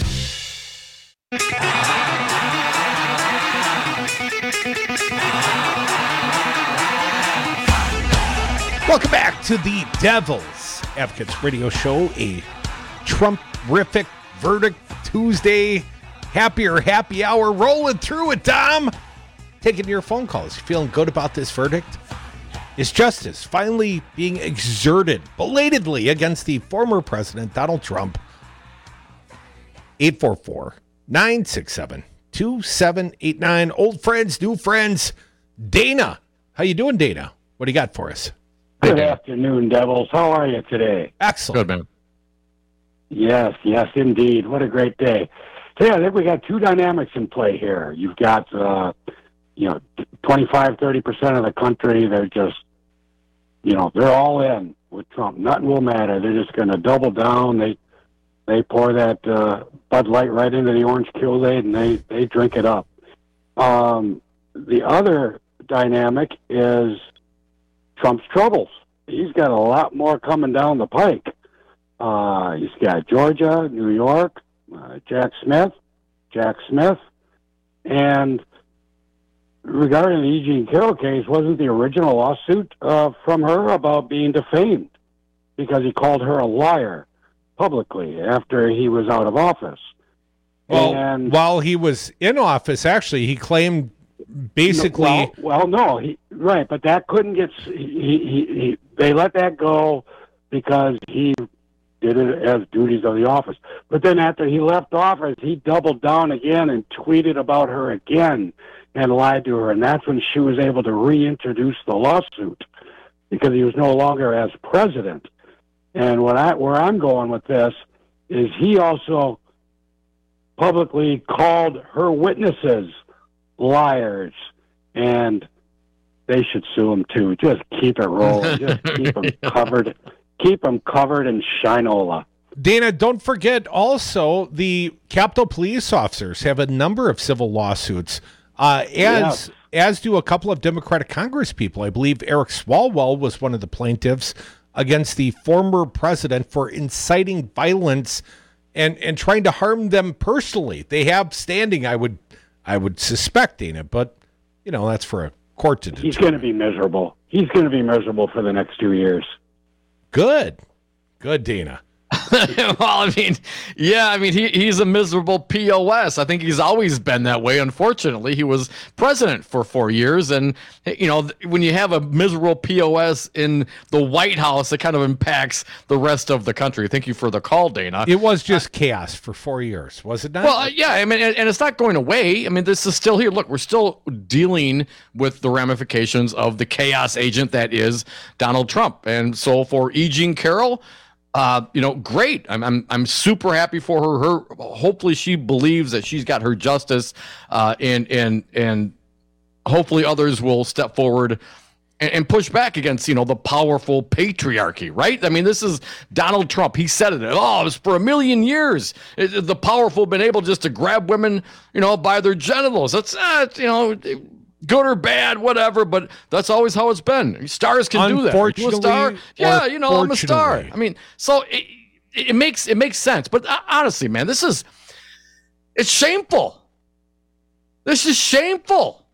Welcome back to the Devil's Advocates Radio Show, a Trump-rific verdict Tuesday, happier happy hour, rolling through it, Dom. Taking your phone calls. You feeling good about this verdict? Is justice finally being exerted belatedly against the former president, Donald Trump? eight four four, nine six seven, two seven eight nine. Old friends, new friends. Dana. How you doing, Dana? What do you got for us? Good afternoon, Devils. How are you today? Excellent. Good, man. Yes, yes, indeed. What a great day. Today, I think we got two dynamics in play here. You've got, uh, you know, twenty-five, thirty percent of the country, they're just, you know, they're all in with Trump. Nothing will matter. They're just going to double down. They they pour that uh, Bud Light right into the orange Kool-Aid, and they, they drink it up. Um, the other dynamic is Trump's troubles. He's got a lot more coming down the pike. Uh, he's got Georgia, New York, uh, Jack Smith, Jack Smith, and regarding the E. Jean Carroll case, wasn't the original lawsuit uh, from her about being defamed because he called her a liar publicly after he was out of office? Well, and, while he was in office, actually, he claimed basically. Well, well no, he, right, but that couldn't get. He, he, he, they let that go because he did it as duties of the office. But then after he left office, he doubled down again and tweeted about her again and lied to her, and that's when she was able to reintroduce the lawsuit because he was no longer as president. And what I, where I'm going with this is he also publicly called her witnesses liars, and they should sue him too. Just keep it rolling. Just keep them covered. Keep them covered in shinola. Dana, don't forget also the Capitol police officers have a number of civil lawsuits, uh, as Yes. as do a couple of Democratic Congress people. I believe Eric Swalwell was one of the plaintiffs against the former president for inciting violence and, and trying to harm them personally. They have standing, I would I would suspect, Dana, but you know, that's for a court to determine. He's going to be miserable. He's going to be miserable for the next two years. Good. Good, Dana. Well, I mean, yeah, I mean, he, he's a miserable P O S. I think he's always been that way. Unfortunately, he was president for four years. And, you know, when you have a miserable P O S in the White House, it kind of impacts the rest of the country. Thank you for the call, Dana. It was just chaos for four years, was it not? Well, uh, yeah, I mean, and, and it's not going away. I mean, this is still here. Look, we're still dealing with the ramifications of the chaos agent that is Donald Trump. And so for E. Jean Carroll, Uh, you know, great. I'm, I'm, I'm super happy for her. Her, hopefully, she believes that she's got her justice, uh, and and and hopefully others will step forward and, and push back against, you know, the powerful patriarchy. Right? I mean, this is Donald Trump. He said it. Oh, it was for a million years. It, the powerful have been able just to grab women, you know, by their genitals. That's uh, you know. Good or bad, whatever, but that's always how it's been. Stars can do that. Are you a star? Yeah, you know, I'm a star. I mean, so it, it makes it makes sense. But honestly, man, this is it's shameful. This is shameful.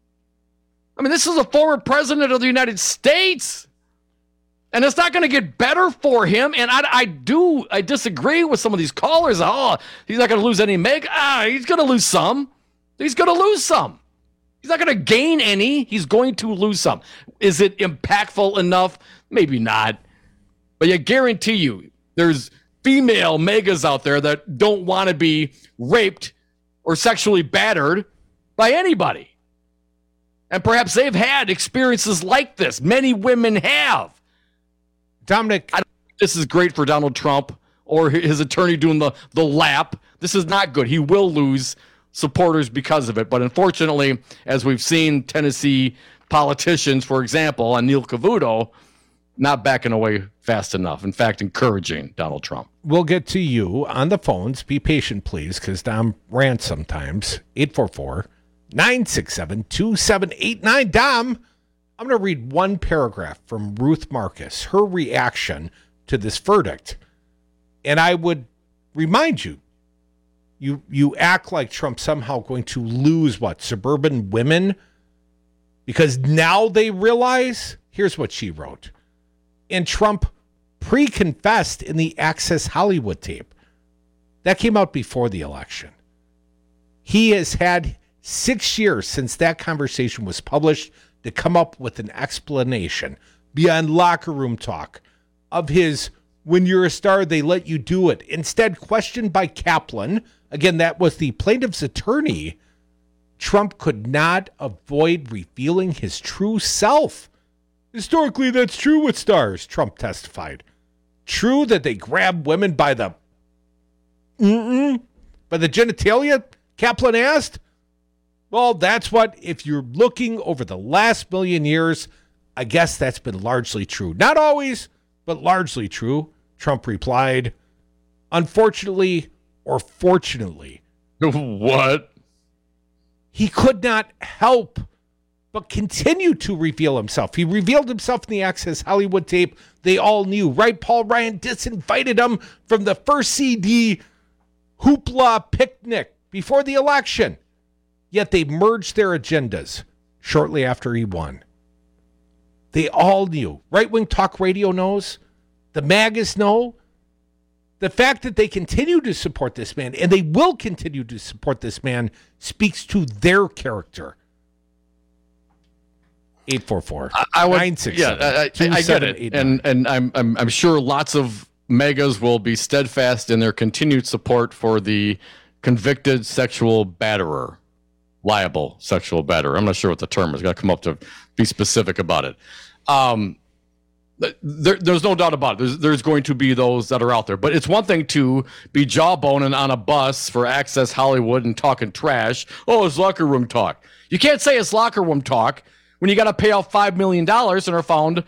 I mean, this is a former president of the United States, and it's not going to get better for him. And I, I do I disagree with some of these callers. Oh, he's not going to lose any meg. Ah, he's going to lose some. He's going to lose some. He's not going to gain any. He's going to lose some. Is it impactful enough? Maybe not. But I guarantee you, there's female megas out there that don't want to be raped or sexually battered by anybody. And perhaps they've had experiences like this. Many women have. Dominic, I don't think this is great for Donald Trump or his attorney doing the, the lap. This is not good. He will lose supporters because of it. But unfortunately, as we've seen Tennessee politicians, for example, and Neil Cavuto, not backing away fast enough. In fact, encouraging Donald Trump. We'll get to you on the phones. Be patient, please, because Dom rants sometimes. eight four four, nine six seven, two seven eight nine. Dom, I'm going to read one paragraph from Ruth Marcus, her reaction to this verdict. And I would remind you, You you act like Trump's somehow going to lose, what, suburban women? Because now they realize, here's what she wrote. And Trump pre-confessed in the Access Hollywood tape. That came out before the election. He has had six years since that conversation was published to come up with an explanation beyond locker room talk of his, when you're a star, they let you do it. Instead, questioned by Kaplan, again, that was the plaintiff's attorney, Trump could not avoid revealing his true self. Historically, that's true with stars, Trump testified. True that they grab women by the mm-mm, by the genitalia, Kaplan asked. Well, that's what, if you're looking over the last million years, I guess that's been largely true. Not always, but largely true. Trump replied, unfortunately or fortunately. What? He could not help but continue to reveal himself. He revealed himself in the Access Hollywood tape. They all knew, right? Paul Ryan disinvited him from the first C D hoopla picnic before the election. Yet they merged their agendas shortly after he won. They all knew. Right-wing talk radio knows. The MAGAs know. The fact that they continue to support this man, and they will continue to support this man, speaks to their character. eight four four, nine six seven, yeah, I, I, I get it. And and I'm, I'm I'm sure lots of MAGAs will be steadfast in their continued support for the convicted sexual batterer, liable sexual batterer. I'm not sure what the term is. Got to come up to be specific about it. Um, there, there's no doubt about it. There's, there's going to be those that are out there. But it's one thing to be jawboning on a bus for Access Hollywood and talking trash. Oh, it's locker room talk. You can't say it's locker room talk when you got to pay out five million dollars and are found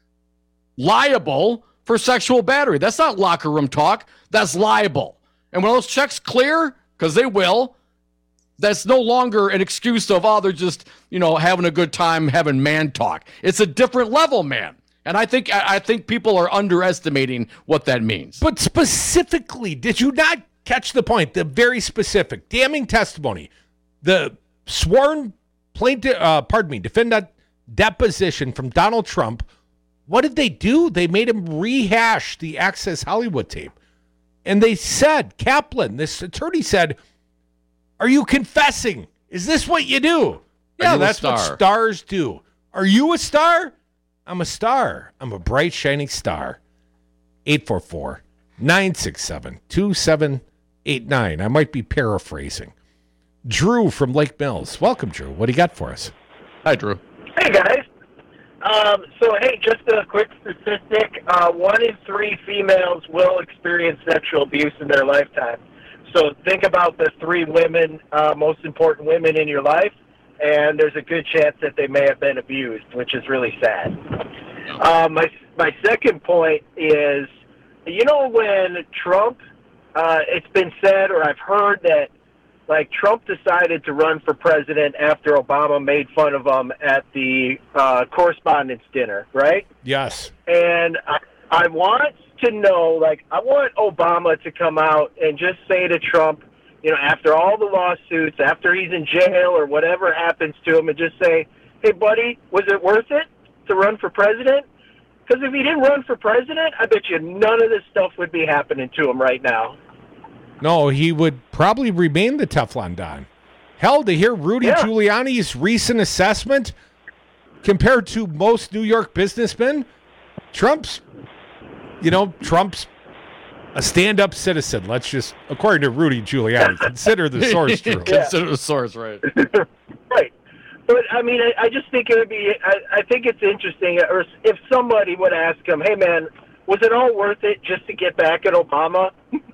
liable for sexual battery. That's not locker room talk. That's liable. And when those checks clear, because they will, that's no longer an excuse of, oh, they're just, you know, having a good time having man talk. It's a different level, man. And I think I think people are underestimating what that means. But specifically, did you not catch the point? The very specific, damning testimony. The sworn plaintiff, uh, pardon me, defendant deposition from Donald Trump. What did they do? They made him rehash the Access Hollywood tape. And they said, Kaplan, this attorney said, are you confessing? Is this what you do? Yeah, that's what stars do. Are you a star? I'm a star. I'm a bright, shining star. eight four four, nine six seven, two seven eight nine. I might be paraphrasing. Drew from Lake Mills. Welcome, Drew. What do you got for us? Hi, Drew. Hey, guys. Um, so, hey, just a quick statistic. Uh, one in three females will experience sexual abuse in their lifetime. So think about the three women, uh, most important women in your life, and there's a good chance that they may have been abused, which is really sad. Uh, my my second point is, you know, when Trump, uh, it's been said, or I've heard that, like, Trump decided to run for president after Obama made fun of him at the uh, correspondence dinner, right? Yes. And I, I want to know, like, I want Obama to come out and just say to Trump, you know, after all the lawsuits, after he's in jail or whatever happens to him, and just say, hey, buddy, was it worth it to run for president? Because if he didn't run for president, I bet you none of this stuff would be happening to him right now. No, he would probably remain the Teflon Don. Hell, to hear Rudy yeah. Giuliani's recent assessment compared to most New York businessmen, Trump's, you know, Trump's a stand-up citizen. Let's just, according to Rudy Giuliani, consider the source true. Yeah. Consider the source, right. Right. But, I mean, I, I just think it would be, I, I think it's interesting, or if somebody would ask him, hey, man, was it all worth it just to get back at Obama?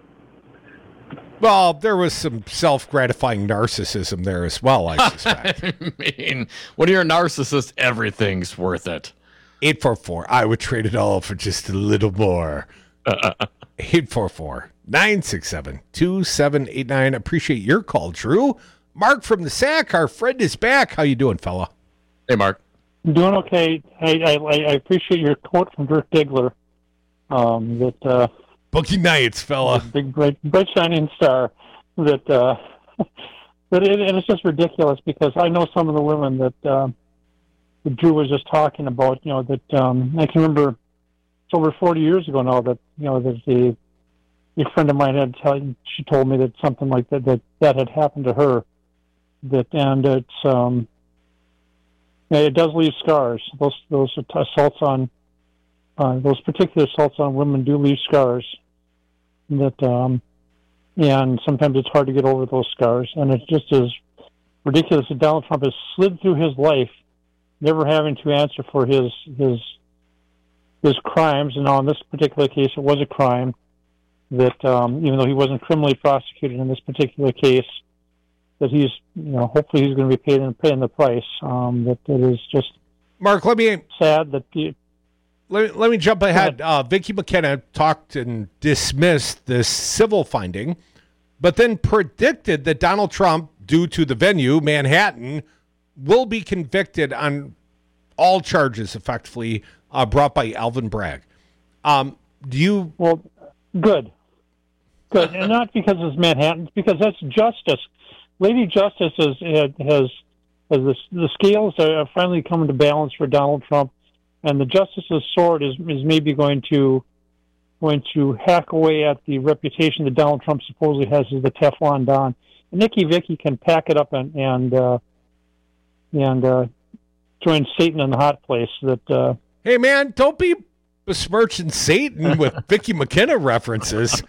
Well, there was some self-gratifying narcissism there as well, I suspect. I mean, when you're a narcissist, everything's worth it. eight four four, I would trade it all for just a little more. eight four four, nine six seven, two seven eight nine. Appreciate your call, Drew. Mark from the S A C, our friend is back. How you doing, fella? Hey, Mark. I'm doing okay. I, I, I appreciate your quote from Dirk Diggler. Um, that uh, Bookie Nights, fella. Big, bright, bright, shining star. That, uh, but it, and it's just ridiculous because I know some of the women that, uh, that Drew was just talking about. You know that um, I can remember it's over forty years ago now that you know that the a friend of mine had tell, she told me that something like that that that had happened to her. That and it's um, it does leave scars. Those those assaults on. Uh, those particular assaults on women do leave scars, that um, and sometimes it's hard to get over those scars. And it's just as ridiculous that Donald Trump has slid through his life, never having to answer for his his his crimes. And now in this particular case, it was a crime that um, even though he wasn't criminally prosecuted in this particular case, that he's, you know, hopefully he's going to be paying paying the price. Um, that it is just Mark. Let me sad that the, let me, let me jump ahead. Uh, Vicki McKenna talked and dismissed this civil finding, but then predicted that Donald Trump, due to the venue, Manhattan, will be convicted on all charges effectively uh, brought by Alvin Bragg. Um, do you? Well, good, good, and not because it's Manhattan, because that's justice. Lady Justice has has has the, the scales are finally coming to balance for Donald Trump, and the justice's sword is is maybe going to going to hack away at the reputation that Donald Trump supposedly has as the Teflon Don. And Nikki Vicky can pack it up and and uh, and uh, join Satan in the hot place. That uh, hey man, don't be besmirching Satan with Vicki McKenna references.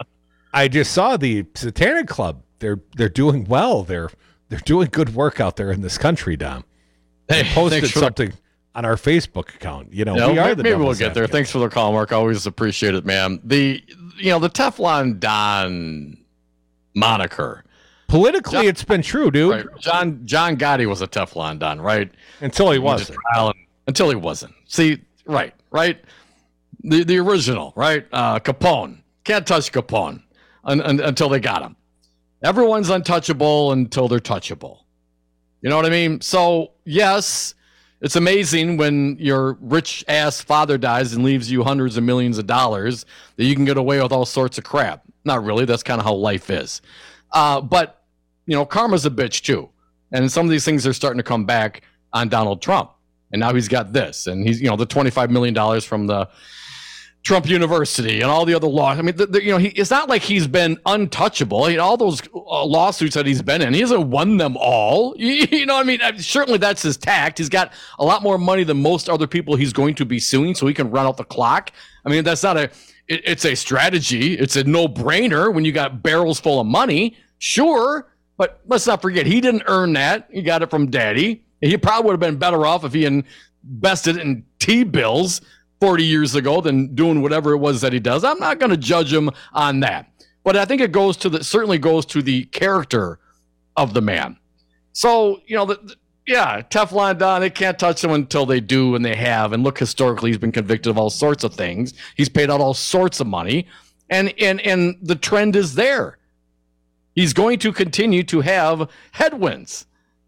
I just saw the Satanic Club. They're they're doing well. They're they're doing good work out there in this country, Dom. They Hey, posted thanks for- something on our Facebook account. You know, No, we are maybe, the maybe we'll Devil's get there. Advocate. Thanks for the call, Mark. I always appreciate it, man. The you know the Teflon Don moniker. Politically, John, it's been true, dude. Right. John John Gotti was a Teflon Don, right? Until he He went to wasn't. trial and- Until he wasn't. See, right, right. The the original, right? Uh, Capone can't touch Capone un, un, until they got him. Everyone's untouchable until they're touchable. You know what I mean? So yes, it's amazing when your rich ass father dies and leaves you hundreds of millions of dollars that you can get away with all sorts of crap. Not really. That's kind of how life is. Uh, but you know, karma's a bitch too, and some of these things are starting to come back on Donald Trump. And now he's got this, and he's, you know, the twenty-five million dollars from the Trump University and all the other laws. I mean, the, the, you know, he, it's not like he's been untouchable. I mean, all those uh, lawsuits that he's been in, he hasn't won them all. You, you know what I mean? I mean? Certainly that's his tact. He's got a lot more money than most other people he's going to be suing, so he can run out the clock. I mean, that's not a, it, it's a strategy. It's a no-brainer when you got barrels full of money. Sure, but let's not forget, he didn't earn that. He got it from daddy. He probably would have been better off if he invested in T-bills forty years ago than doing whatever it was that he does. I'm not going to judge him on that. But I think it goes to the, certainly goes to the character of the man. So, you know, the, the, yeah, Teflon Don, they can't touch him until they do, and they have. And look, historically, he's been convicted of all sorts of things. He's paid out all sorts of money. And, and, and the trend is there. He's going to continue to have headwinds.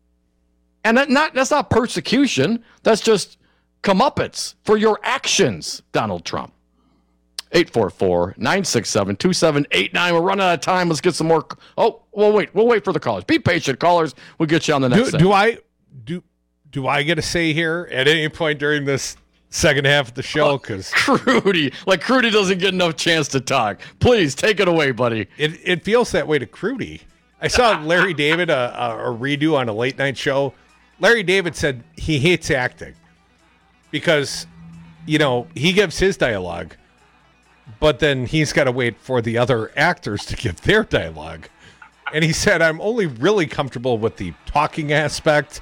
And that not that's not persecution. That's just comeuppance for your actions, Donald Trump. eight four four, nine six seven, two seven eight nine. We're running out of time. Let's get some more. Oh, we'll wait. We'll wait for the callers. Be patient, callers. We'll get you on the next Do, set. do I do do I get a say here at any point during this second half of the show? Because Crudy, like Crudy doesn't get enough chance to talk. Please take it away, buddy. It it feels that way to Crudy. I saw Larry David a, a, a redo on a late night show. Larry David said he hates acting because, you know, he gives his dialogue, but then he's got to wait for the other actors to give their dialogue. And he said, I'm only really comfortable with the talking aspect.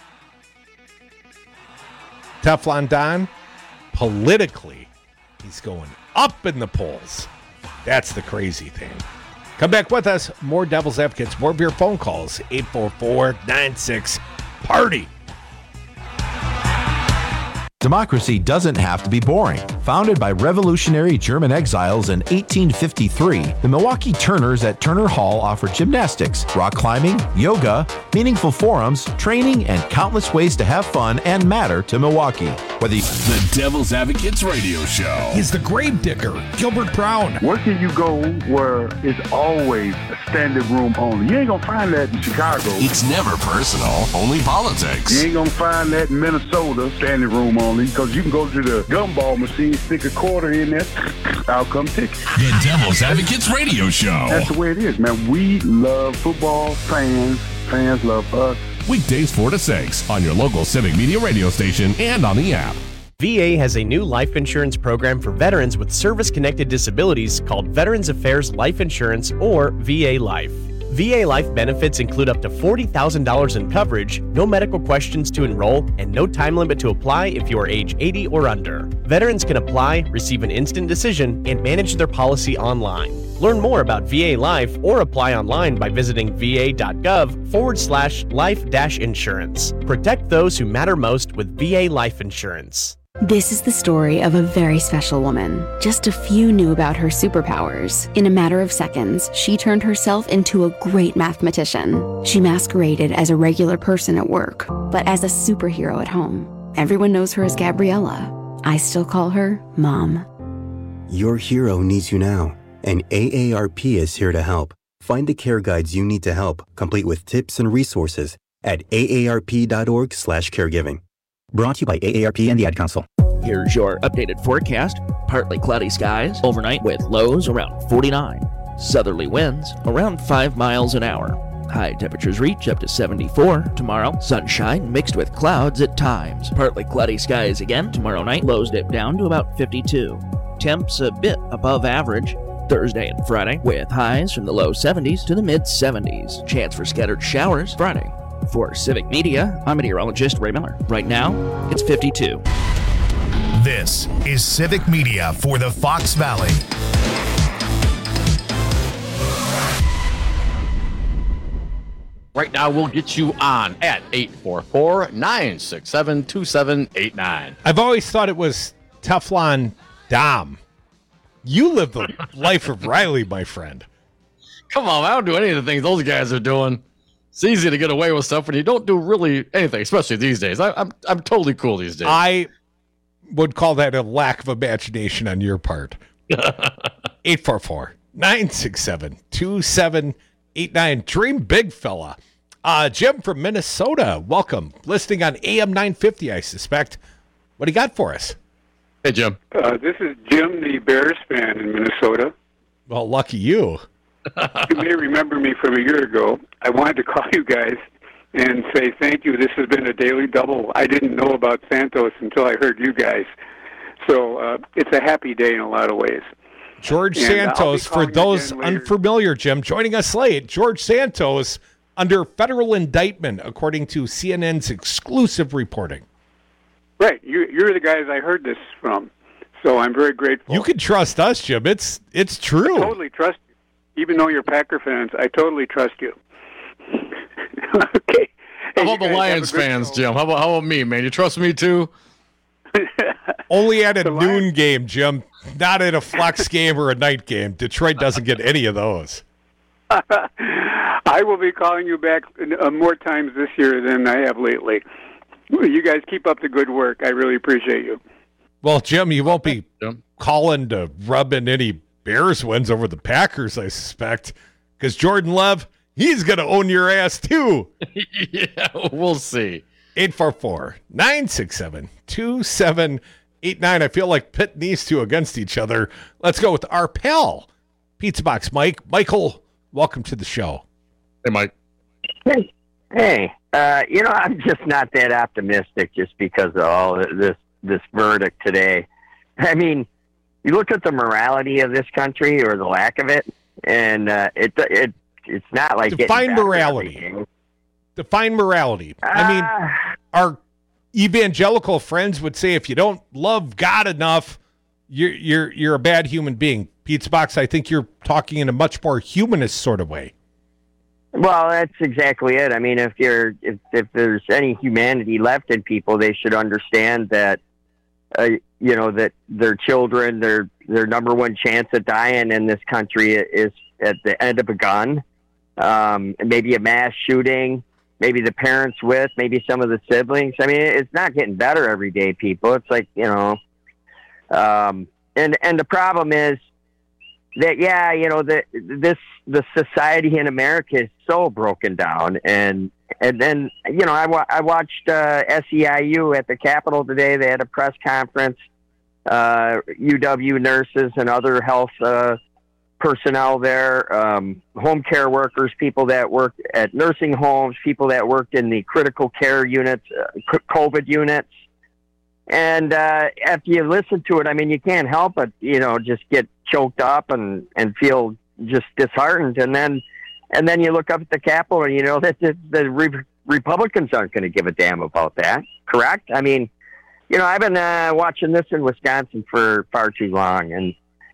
Teflon Don, politically, he's going up in the polls. That's the crazy thing. Come back with us. More Devil's Advocates, more of your phone calls. eight four four, nine six, party. Democracy doesn't have to be boring. Founded by revolutionary German exiles in eighteen fifty-three, the Milwaukee Turners at Turner Hall offer gymnastics, rock climbing, yoga, meaningful forums, training, and countless ways to have fun and matter to Milwaukee. Whether you- The Devil's Advocates Radio Show. He's the grave digger, Gilbert Brown. Where can you go where it's always a standing room only? You ain't gonna find that in Chicago. It's never personal, only politics. You ain't gonna find that in Minnesota, standing room only, because you can go to the gumball machine, stick a quarter in there, out come ticket. The Devil's Advocates Radio Show. That's the way it is, man. We love football, fans, fans love us. Weekdays four to six on your local Civic Media radio station and on the app. V A has a new life insurance program for veterans with service-connected disabilities called Veterans Affairs Life Insurance, or V A Life. V A Life benefits include up to forty thousand dollars in coverage, no medical questions to enroll, and no time limit to apply if you are age eighty or under. Veterans can apply, receive an instant decision, and manage their policy online. Learn more about V A Life or apply online by visiting va.gov forward slash life dash insurance. Protect those who matter most with V A Life Insurance. This is the story of a very special woman. Just a few knew about her superpowers. In a matter of seconds, she turned herself into a great mathematician. She masqueraded as a regular person at work, but as a superhero at home. Everyone knows her as Gabriella. I still call her Mom. Your hero needs you now, and A A R P is here to help. Find the care guides you need to help, complete with tips and resources at aarp.org slash caregiving. Brought to you by A A R P and the Ad Council. Here's your updated forecast. Partly cloudy skies overnight with lows around forty-nine. Southerly winds around five miles an hour. High temperatures reach up to seventy-four tomorrow. Sunshine mixed with clouds at times. Partly cloudy skies again tomorrow night. Lows dip down to about fifty-two. Temps a bit above average. Thursday and Friday with highs from the low seventies to the mid seventies. Chance for scattered showers Friday. For Civic Media, I'm meteorologist Ray Miller. Right now, it's fifty-two. This is Civic Media for the Fox Valley. Right now, we'll get you on at eight four four, nine six seven, two seven eight nine. I've always thought it was Teflon Dom. You live the life of Riley, my friend. Come on, I don't do any of the things those guys are doing. It's easy to get away with stuff when you don't do really anything, especially these days. I, I'm I'm totally cool these days. I would call that a lack of imagination on your part. eight four four, nine six seven, two seven eight nine. Dream big, fella. Uh, Jim from Minnesota, welcome. Listening on A M nine fifty, I suspect. What do you got for us? Hey, Jim. Uh, this is Jim, the Bears fan in Minnesota. Well, lucky you. You may remember me from a year ago. I wanted to call you guys and say thank you. This has been a daily double. I didn't know about Santos until I heard you guys. So uh, it's a happy day in a lot of ways. George and Santos, for those unfamiliar, Jim, joining us late. George Santos under federal indictment, according to C N N's exclusive reporting. Right. You, you're the guys I heard this from. So I'm very grateful. You can trust us, Jim. It's it's true. I totally trust you. Even though you're Packer fans, I totally trust you. Okay. How about the Lions fans, show. Jim? How about, how about me, man? You trust me too? Only at a noon Lions. game, Jim. Not at a flex game or a night game. Detroit doesn't get any of those. I will be calling you back uh, more times this year than I have lately. You guys keep up the good work. I really appreciate you. Well, Jim, you won't be Jim. calling to rub in any Bears wins over the Packers, I suspect, because Jordan Love, he's going to own your ass too. Yeah, we'll see. eight four four, nine six seven, two seven eight nine. I feel like pitting these two against each other. Let's go with our pal, Pizza Box Mike. Michael, welcome to the show. Hey, Mike. Hey, hey. Uh, you know, I'm just not that optimistic just because of all this this verdict today. I mean, you look at the morality of this country or the lack of it, and uh, it it it's not like define morality. Define morality. Uh, I mean, our evangelical friends would say if you don't love God enough, you're you're you're a bad human being. Pizza Box, I think you're talking in a much more humanist sort of way. Well, that's exactly it. I mean, if you're if if there's any humanity left in people, they should understand that. Uh, you know, that their children, their their number one chance of dying in this country is at the end of a gun, um, maybe a mass shooting, maybe the parents with, maybe some of the siblings. I mean, it's not getting better every day, people. It's like, you know, um, and and the problem is that, yeah, you know, the, this the society in America is so broken down, and and then, you know, I, wa- I watched uh, S E I U at the Capitol today. They had a press conference. Uh, U W nurses and other health uh, personnel there, um, home care workers, people that work at nursing homes, people that worked in the critical care units, uh, COVID units. And uh, after you listen to it, I mean, you can't help but, you know, just get choked up and, and feel just disheartened. And then and then you look up at the Capitol and you know that the, the re- Republicans aren't going to give a damn about that, correct? I mean, you know, I've been uh, watching this in Wisconsin for far too long. And,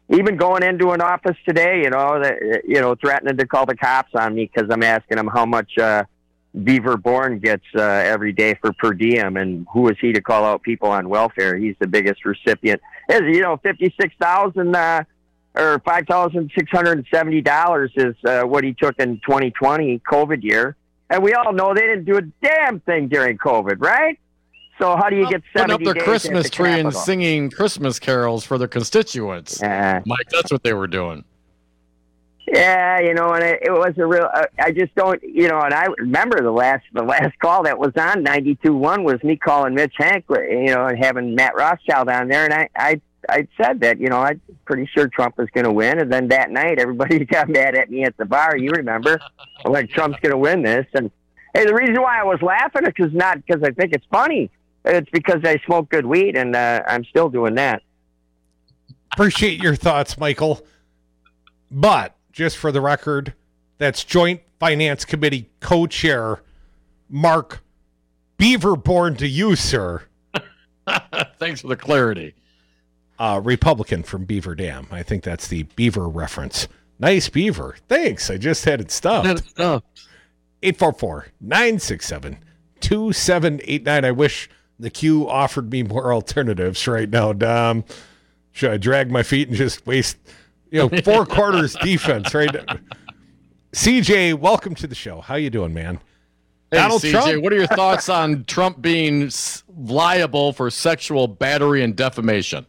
even going into an office today, you know, that, you know, threatening to call the cops on me because I'm asking him how much uh, Beaver Bourne gets uh, every day for per diem, and who is he to call out people on welfare? He's the biggest recipient. Is you know, fifty-six thousand uh, or five thousand six hundred seventy dollars is uh, what he took in twenty twenty COVID year, and we all know they didn't do a damn thing during COVID, right? So how do you get putting seventy up their days Christmas at the tree and Capitol? singing Christmas carols for their constituents? Yeah. Mike, that's what they were doing. Yeah, you know, and it, it was a real. Uh, I just don't, you know, and I remember the last the last call that was on ninety-two one was me calling Mitch Hank, you know, and having Matt Rothschild on there, and I I I said that, you know, I'm pretty sure Trump was going to win, and then that night everybody got mad at me at the bar. You remember, like Trump's going to win this, and hey, the reason why I was laughing is because not because I think it's funny. It's because I smoke good weed, and uh, I'm still doing that. Appreciate your thoughts, Michael. But just for the record, that's Joint Finance Committee co-chair Mark Beaverborn to you, sir. Thanks for the clarity. Uh, Republican from Beaver Dam. I think that's the beaver reference. Nice beaver. Thanks. I just had it stuffed. Had it stuffed. eight four four, nine six seven, two seven eight nine. I wish the Q offered me more alternatives right now, Dom. Should I drag my feet and just waste, you know, four quarters defense, right? C J, welcome to the show. How you doing, man? Hey, Donald C J, Trump? what are your thoughts on Trump being s- liable for sexual battery and defamation?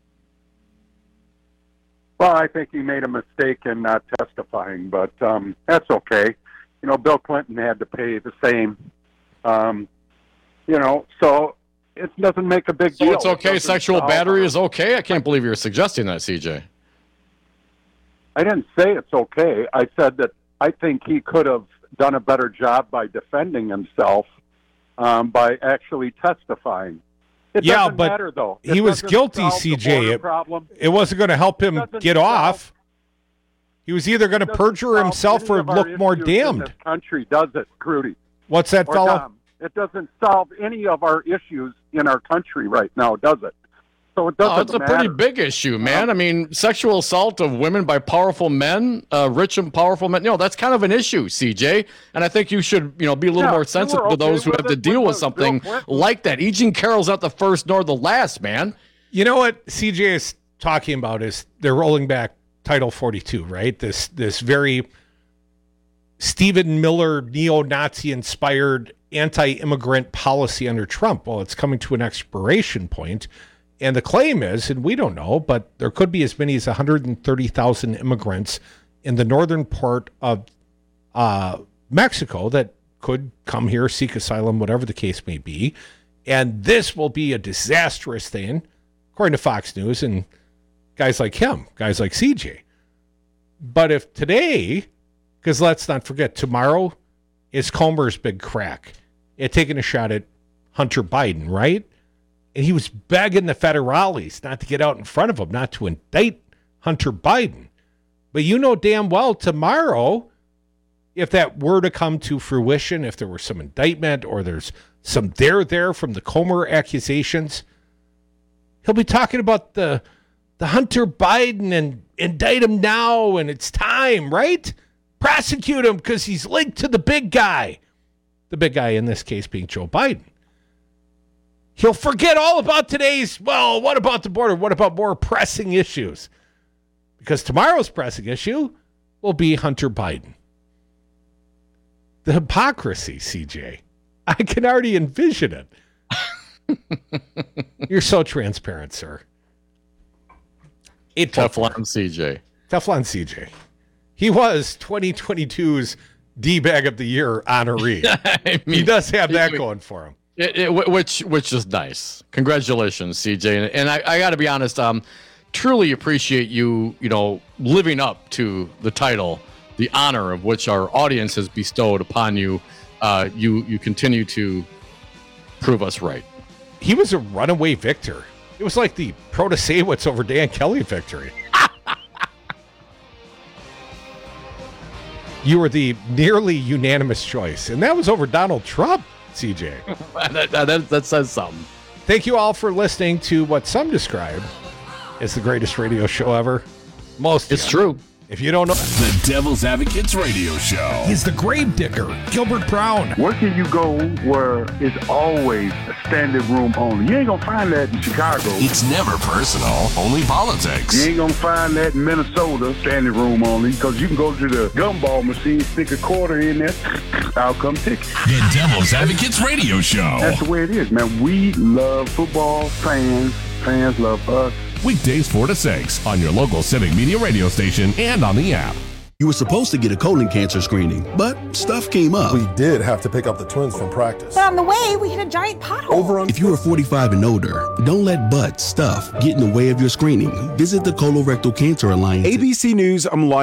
Well, I think he made a mistake in not testifying, but um, that's okay. You know, Bill Clinton had to pay the same. Um, you know, so it doesn't make a big So deal. it's It okay, doesn't sexual solve- battery is okay? I can't believe you're suggesting that, C J. I didn't say it's okay. I said that I think he could have done a better job by defending himself um, by actually testifying. It Yeah, doesn't but matter, though. he It was doesn't guilty, solve the C J. border It, problem. it wasn't going to help him doesn't get solve- off. He was either going to perjure solve himself any or of our look more issues in damned. This country does it, Crudy. What's that, Or fella? Dom. It doesn't solve any of our issues in our country right now, does it? So it doesn't Oh, it's a matter. pretty big issue, man. I mean, sexual assault of women by powerful men, uh, rich and powerful men. You know, that's kind of an issue, C J. And I think you should, you know, be a little Yeah, more you sensitive were to those okay who with have to it deal with with the something Bill Clinton. like that. E. Jean Carroll's not the first nor the last, man. You know what C J is talking about is they're rolling back Title forty-two, right? This this very Stephen Miller neo-Nazi inspired anti-immigrant policy under Trump. Well, it's coming to an expiration point, and the claim is, and we don't know, but there could be as many as one hundred thirty thousand immigrants in the northern part of uh, Mexico that could come here, seek asylum, whatever the case may be. And this will be a disastrous thing, according to Fox News and guys like him, guys like C J. But if today, because let's not forget, tomorrow is Comer's big crack. It taking a shot at Hunter Biden, right? And he was begging the federales not to get out in front of him, not to indict Hunter Biden. But you know damn well tomorrow, if that were to come to fruition, if there were some indictment or there's some there there from the Comer accusations, he'll be talking about the the Hunter Biden and indict him now and it's time, right? Prosecute him because he's linked to the big guy. The big guy in this case being Joe Biden. He'll forget all about today's, well, what about the border? What about more pressing issues? Because tomorrow's pressing issue will be Hunter Biden. The hypocrisy, C J. I can already envision it. You're so transparent, sir. Eight Teflon C J. Teflon C J. He was twenty twenty-two's D-Bag of the Year honoree. I mean, he does have that going for him. It, it, which which is nice. Congratulations, C J. And, and I, I got to be honest, um, truly appreciate you, you know, living up to the title, the honor of which our audience has bestowed upon you. Uh, you you continue to prove us right. He was a runaway victor. It was like the Protasewicz over Dan Kelly victory. You were the nearly unanimous choice, and that was over Donald Trump, C J. that, that, that says something. Thank you all for listening to what some describe as the greatest radio show ever. Most. It's true. If you don't know, The Devil's Advocates Radio Show. he's the grave digger, Gilbert Brown. Where can you go where it's always a standing room only? You ain't gonna find that in Chicago. It's never personal, only politics. You ain't gonna find that in Minnesota, standing room only, because you can go to the gumball machine, stick a quarter in there, I'll come take it. The Devil's Advocates Radio Show. That's the way it is, man. We love football, fans, fans love us. Weekdays four to six on your local Civic Media radio station and on the app. You were supposed to get a colon cancer screening, but stuff came up. We did have to pick up the twins from practice. But on the way, we hit a giant pothole. Over on. If you are forty-five and older, don't let butt stuff get in the way of your screening. Visit the Colorectal Cancer Alliance. A B C News, I'm Lionel